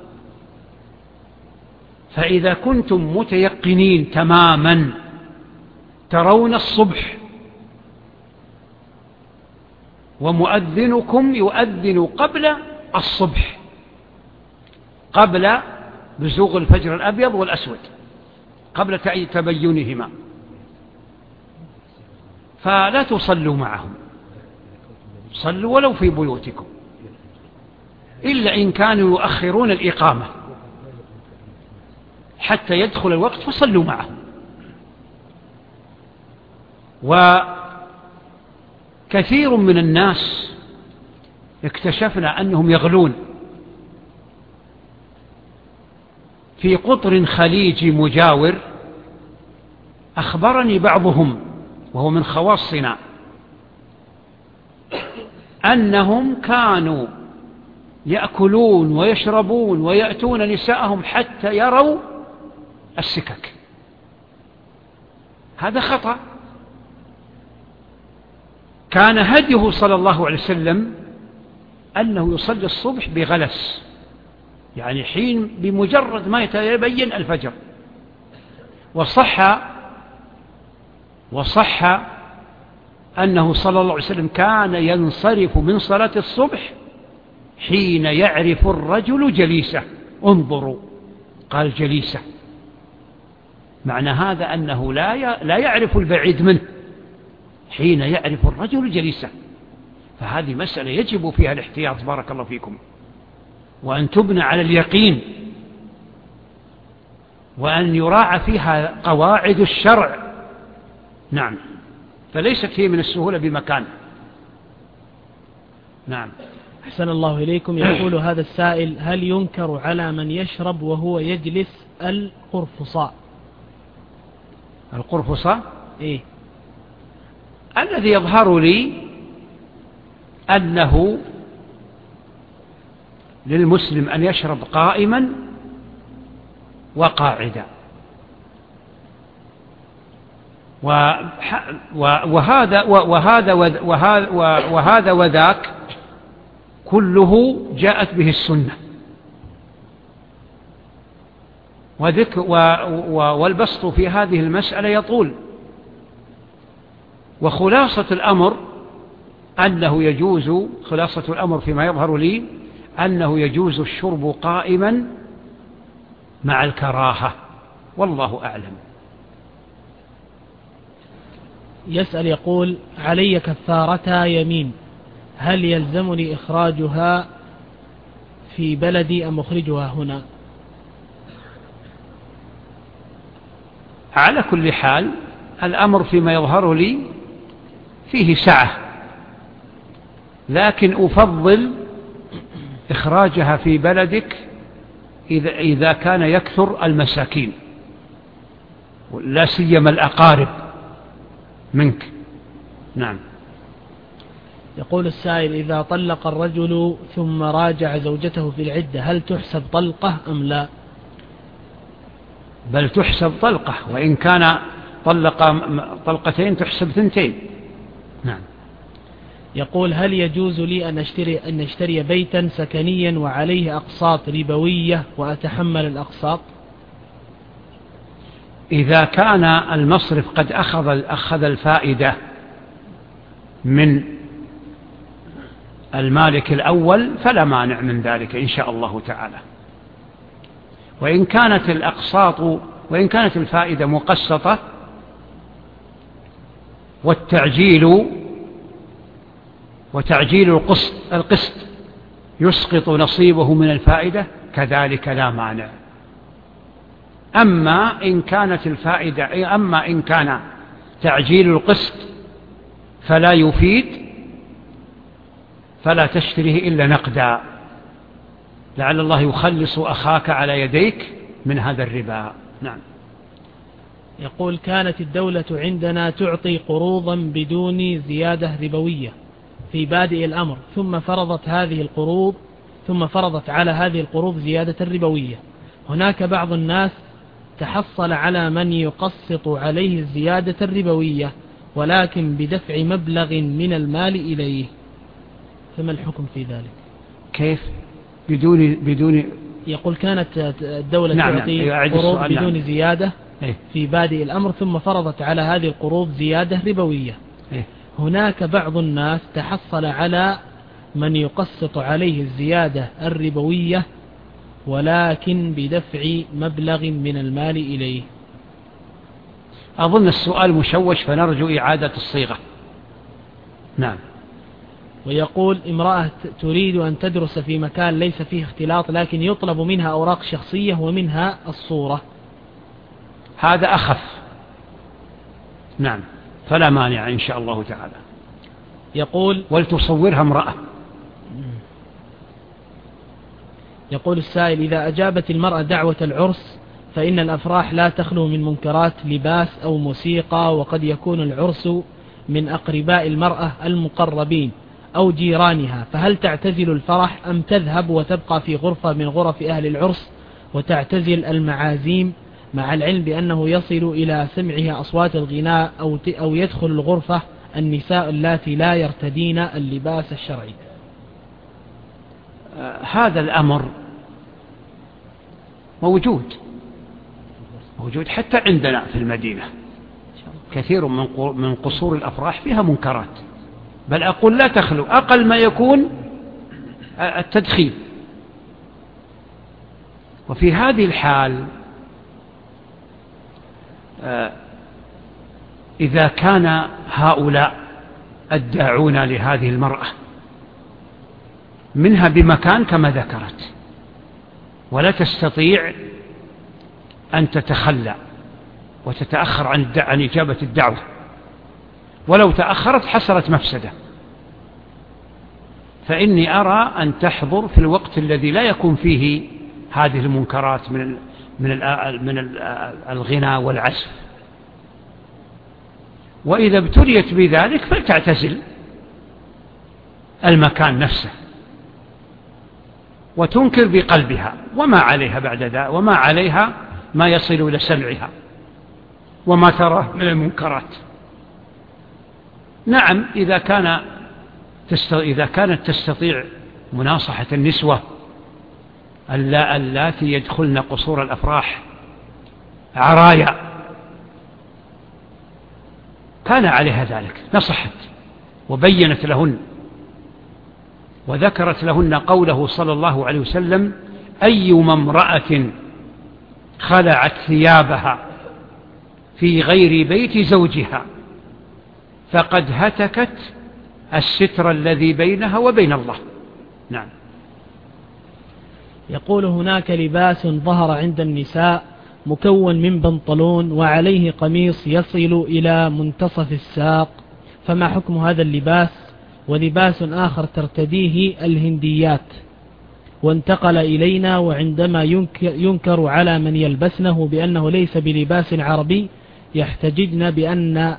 فإذا كنتم متيقنين تماما ترون الصبح ومؤذنكم يؤذن قبل الصبح، قبل بزوغ الفجر الأبيض والأسود، قبل تبينهما، فلا تصلوا معهم، صلوا ولو في بيوتكم، إلا إن كانوا يؤخرون الإقامة حتى يدخل الوقت فصلوا معهم. وكثير من الناس اكتشفنا أنهم يغلون في قطر خليجي مجاور. أخبرني بعضهم وهو من خواصنا أنهم كانوا يأكلون ويشربون ويأتون نساءهم حتى يروا السكك. هذا خطأ. كان هديه صلى الله عليه وسلم أنه يصلي الصبح بغلس، يعني حين بمجرد ما يتبين الفجر. وصح أنه صلى الله عليه وسلم كان ينصرف من صلاة الصبح حين يعرف الرجل جليسة. انظروا، قال جليسة، معنى هذا أنه لا يعرف البعيد منه حين يعرف الرجل جليسة. فهذه مسألة يجب فيها الاحتياط، بارك الله فيكم، وأن تبنى على اليقين، وأن يراعى فيها قواعد الشرع. نعم، فليست هي من السهولة بمكان. نعم. أحسن الله إليكم. يقول هذا السائل: هل ينكر على من يشرب وهو يجلس القرفصاء؟ القرفصاء؟ إيه؟ الذي يظهر لي أنه للمسلم أن يشرب قائما وقاعدا، وهذا وذاك كله جاءت به السنة، والبسط في هذه المسألة يطول. وخلاصة الأمر أنه يجوز، خلاصة الأمر فيما يظهر لي أنه يجوز الشرب قائما مع الكراهة، والله أعلم. يسأل يقول: علي كفارتا يمين، هل يلزمني إخراجها في بلدي أم أخرجها هنا؟ على كل حال الأمر فيما يظهر لي فيه سعة، لكن أفضل إخراجها في بلدك إذا كان يكثر المساكين، لا سيما الأقارب منك. نعم. يقول السائل: إذا طلق الرجل ثم راجع زوجته في العدة هل تحسب طلقة أم لا؟ بل تحسب طلقة، وإن كان طلق طلقتين تحسب ثنتين. نعم. يقول: هل يجوز لي أن أشتري بيتا سكنيا وعليه أقساط ربوية وأتحمل الأقساط؟ إذا كان المصرف قد أخذ الفائدة من المالك الأول فلا مانع من ذلك إن شاء الله تعالى. وإن كانت الفائدة مقسطة وتعجيل القسط يسقط نصيبه من الفائدة كذلك لا مانع. أما إن كان تعجيل القسط فلا يفيد فلا تشتريه إلا نقدا، لعل الله يخلص أخاك على يديك من هذا الربا. نعم. يقول: كانت الدولة عندنا تعطي قروضا بدون زيادة ربوية في بادئ الأمر، ثم فرضت على هذه القروض زيادة ربوية. هناك بعض الناس تحصل على من يقسط عليه الزيادة الربوية ولكن بدفع مبلغ من المال إليه، فما الحكم في ذلك؟ كيف بدون يقول: كانت الدولة تعطي قروض بدون زيادة في بادئ الأمر، ثم فرضت على هذه القروض زيادة ربوية. هناك بعض الناس تحصل على من يقسط عليه الزيادة الربوية ولكن بدفع مبلغ من المال إليه. أظن السؤال مشوش فنرجو إعادة الصيغة. نعم. ويقول: امرأة تريد أن تدرس في مكان ليس فيه اختلاط لكن يطلب منها أوراق شخصية ومنها الصورة، هذا أخف. نعم، فلا مانع إن شاء الله تعالى. يقول: ولتصورها امرأة. يقول السائل: إذا أجابت المرأة دعوة العرس فإن الأفراح لا تخلو من منكرات لباس أو موسيقى، وقد يكون العرس من أقرباء المرأة المقربين أو جيرانها، فهل تعتزل الفرح أم تذهب وتبقى في غرفة من غرف أهل العرس وتعتزل المعازيم، مع العلم بأنه يصل إلى سمعها أصوات الغناء، أو يدخل الغرفة النساء اللاتي لا يرتدين اللباس الشرعي؟ هذا الأمر موجود حتى عندنا في المدينة. كثير من قصور الأفراح فيها منكرات، بل أقول لا تخلو، أقل ما يكون التدخين. وفي هذه الحال إذا كان هؤلاء الداعون لهذه المرأة منها بمكان كما ذكرت ولا تستطيع أن تتخلى وتتأخر عن إجابة الدعوة، ولو تأخرت حصلت مفسدة، فإني أرى أن تحضر في الوقت الذي لا يكون فيه هذه المنكرات من الغناء والعزف. وإذا ابتليت بذلك فلتعتزل المكان نفسه وتنكر بقلبها، وما عليها بعد ذلك، وما عليها ما يصل إلى سمعها وما تراه من المنكرات. نعم، إذا كانت تستطيع مناصحة النسوة اللاتي يدخلن قصور الأفراح عرايا كان عليها ذلك، نصحت وبينت لهن وذكرت لهن قوله صلى الله عليه وسلم: أيما امرأة خلعت ثيابها في غير بيت زوجها فقد هتكت الستر الذي بينها وبين الله. نعم. يقول: هناك لباس ظهر عند النساء مكون من بنطلون وعليه قميص يصل إلى منتصف الساق، فما حكم هذا اللباس؟ ولباس آخر ترتديه الهنديات وانتقل إلينا، وعندما ينكر على من يلبسنه بأنه ليس بلباس عربي يحتججن بأن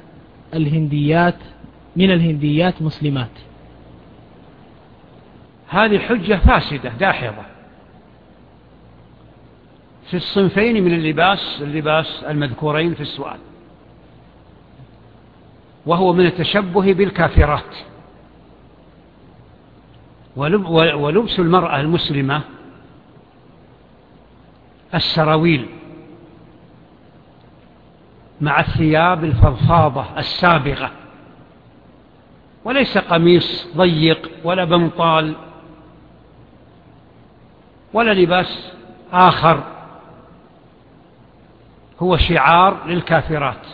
من الهنديات مسلمات. هذه حجة فاسدة داحضة في الصنفين من اللباس المذكورين في السؤال، وهو من التشبه بالكافرات. ولبس المرأة المسلمة السراويل مع الثياب الفضفاضة السابغة، وليس قميص ضيق ولا بنطال ولا لباس آخر هو شعار للكافرات.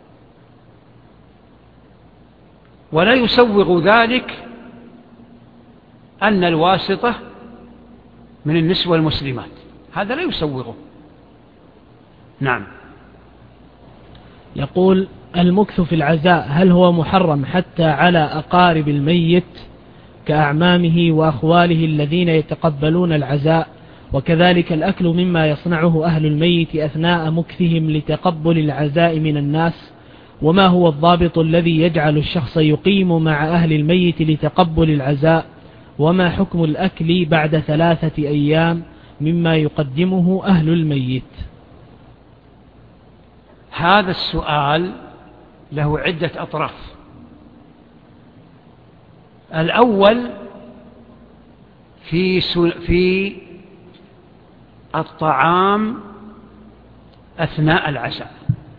ولا يسوغ ذلك أن الواسطة من النسوة المسلمات، هذا لا يسوغه. نعم. يقول: المكث في العزاء هل هو محرم حتى على أقارب الميت كأعمامه وأخواله الذين يتقبلون العزاء، وكذلك الأكل مما يصنعه أهل الميت أثناء مكثهم لتقبل العزاء من الناس؟ وما هو الضابط الذي يجعل الشخص يقيم مع أهل الميت لتقبل العزاء؟ وما حكم الأكل بعد 3 أيام مما يقدمه أهل الميت؟ هذا السؤال له عدة أطراف. الأول في الطعام أثناء العشاء،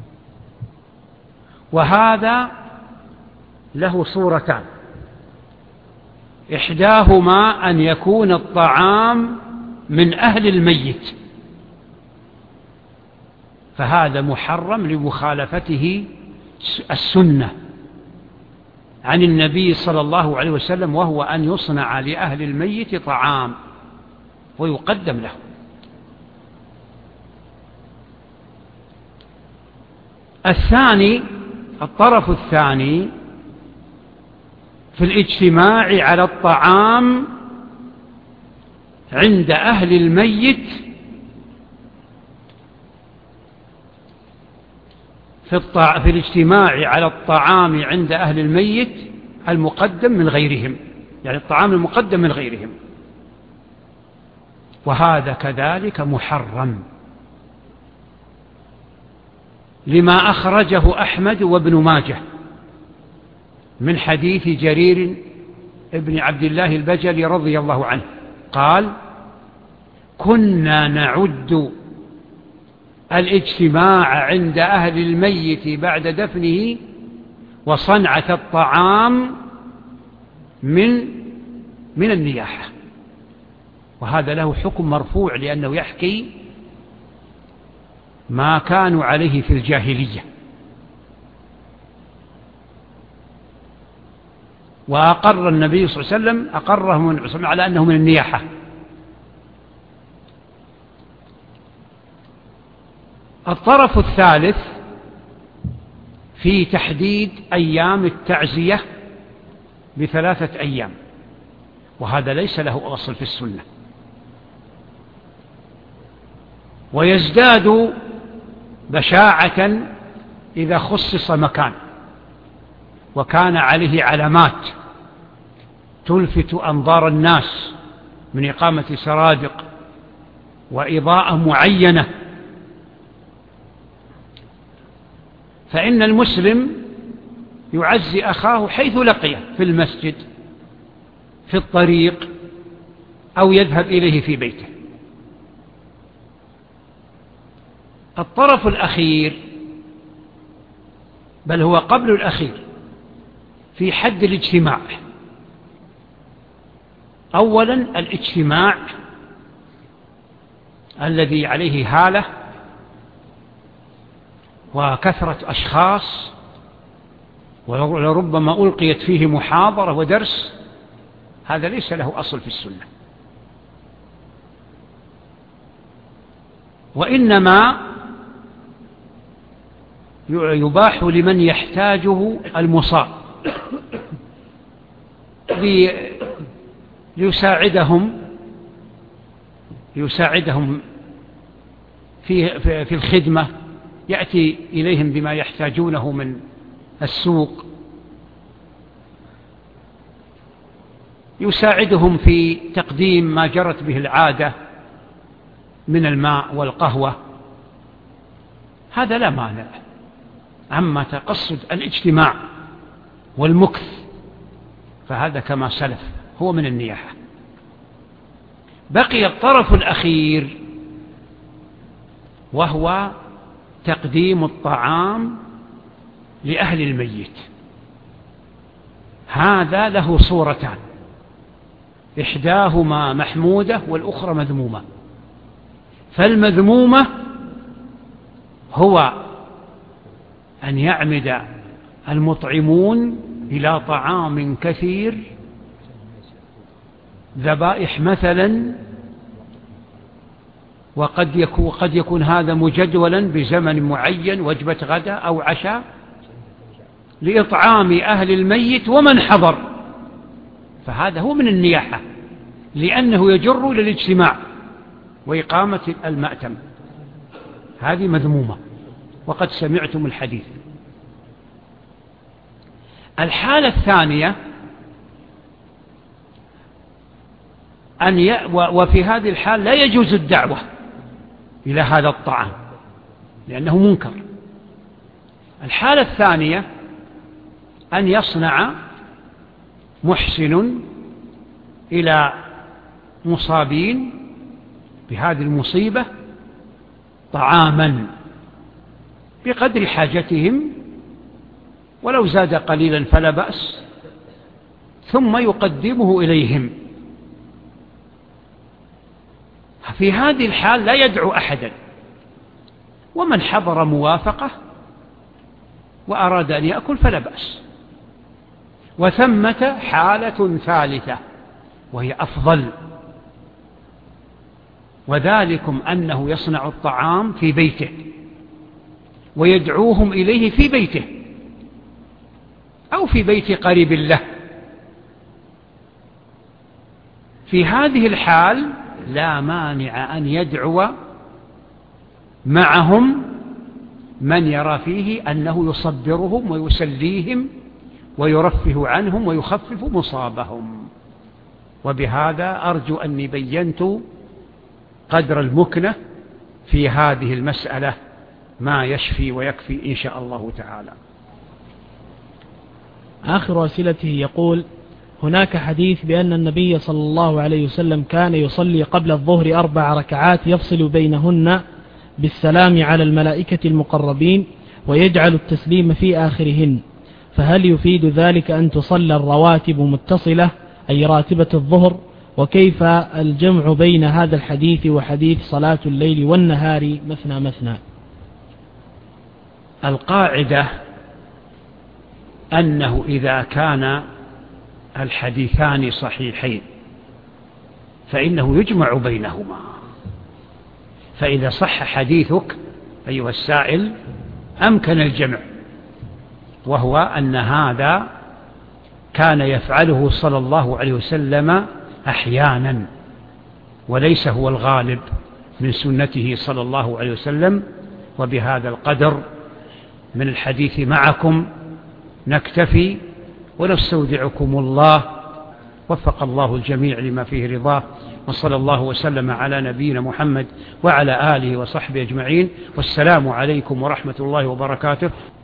وهذا له صورتان: إحداهما أن يكون الطعام من أهل الميت، فهذا محرم لمخالفته السنة عن النبي صلى الله عليه وسلم، وهو أن يصنع لأهل الميت طعام ويقدم له. الطرف الثاني في الاجتماع على الطعام عند أهل الميت في الاجتماع على الطعام عند أهل الميت المقدم من غيرهم، يعني الطعام المقدم من غيرهم، وهذا كذلك محرم لما أخرجه أحمد وابن ماجه من حديث جرير ابن عبد الله البجلي رضي الله عنه قال: كنا نعد الاجتماع عند أهل الميت بعد دفنه وصنعة الطعام من النياحة. وهذا له حكم مرفوع، لأنه يحكي ما كانوا عليه في الجاهلية. وأقر النبي صلى الله عليه وسلم أقرهم على أنه من النياحة. الطرف الثالث في تحديد أيام التعزية ب3 أيام، وهذا ليس له أصل في السنة، ويزداد بشاعة إذا خصص مكان وكان عليه علامات تلفت أنظار الناس من إقامة سرادق وإضاءة معينة، فإن المسلم يعزي أخاه حيث لقيه، في المسجد، في الطريق، أو يذهب إليه في بيته. الطرف الأخير، بل هو قبل الأخير، في حد الاجتماع. أولا الاجتماع الذي عليه هالة وكثرة أشخاص، ولربما ألقيت فيه محاضرة ودرس، هذا ليس له أصل في السنة، وإنما يباح لمن يحتاجه المصاب ليساعدهم في الخدمة، يأتي إليهم بما يحتاجونه من السوق، يساعدهم في تقديم ما جرت به العادة من الماء والقهوة، هذا لا مانع. أما تقصد الاجتماع والمكث فهذا كما سلف هو من النياحة. بقي الطرف الأخير، وهو تقديم الطعام لأهل الميت. هذا له صورتان، إحداهما محمودة والأخرى مذمومة. فالمذمومة هو أن يعمد المطعمون إلى طعام كثير، ذبائح مثلا، وقد يكون هذا مجدولا بزمن معين، وجبة غداء أو عشاء، لإطعام أهل الميت ومن حضر. فهذا هو من النياحة، لأنه يجر للاجتماع وإقامة المأتم. هذه مذمومة، وقد سمعتم الحديث. الحالة الثانية وفي هذه الحال لا يجوز الدعوة إلى هذا الطعام لأنه منكر. الحالة الثانية أن يصنع محسن إلى مصابين بهذه المصيبة طعاما بقدر حاجتهم، ولو زاد قليلا فلا بأس، ثم يقدمه إليهم. في هذه الحال لا يدعو أحدا، ومن حضر موافقة وأراد أن يأكل فلا بأس. وثمة حالة ثالثة وهي أفضل، وذلكم أنه يصنع الطعام في بيته ويدعوهم إليه في بيته أو في بيت قريب له. في هذه الحال لا مانع أن يدعو معهم من يرى فيه أنه يصبرهم ويسليهم ويرفه عنهم ويخفف مصابهم. وبهذا أرجو أني بينت قدر المكنة في هذه المسألة ما يشفي ويكفي إن شاء الله تعالى. آخر أسئلته يقول: هناك حديث بأن النبي صلى الله عليه وسلم كان يصلي قبل الظهر 4 ركعات يفصل بينهن بالسلام على الملائكة المقربين ويجعل التسليم في آخرهن، فهل يفيد ذلك أن تصلى الرواتب متصلة أي راتبة الظهر؟ وكيف الجمع بين هذا الحديث وحديث صلاة الليل والنهار مثنى مثنى؟ القاعدة أنه إذا كان الحديثان صحيحين فإنه يجمع بينهما. فإذا صح حديثك أيها السائل أمكن الجمع، وهو أن هذا كان يفعله صلى الله عليه وسلم أحيانا، وليس هو الغالب من سنته صلى الله عليه وسلم. وبهذا القدر من الحديث معكم نكتفي، ونستودعكم الله. وفق الله الجميع لما فيه رضاه، وصلى الله وسلم على نبينا محمد وعلى آله وصحبه أجمعين، والسلام عليكم ورحمة الله وبركاته.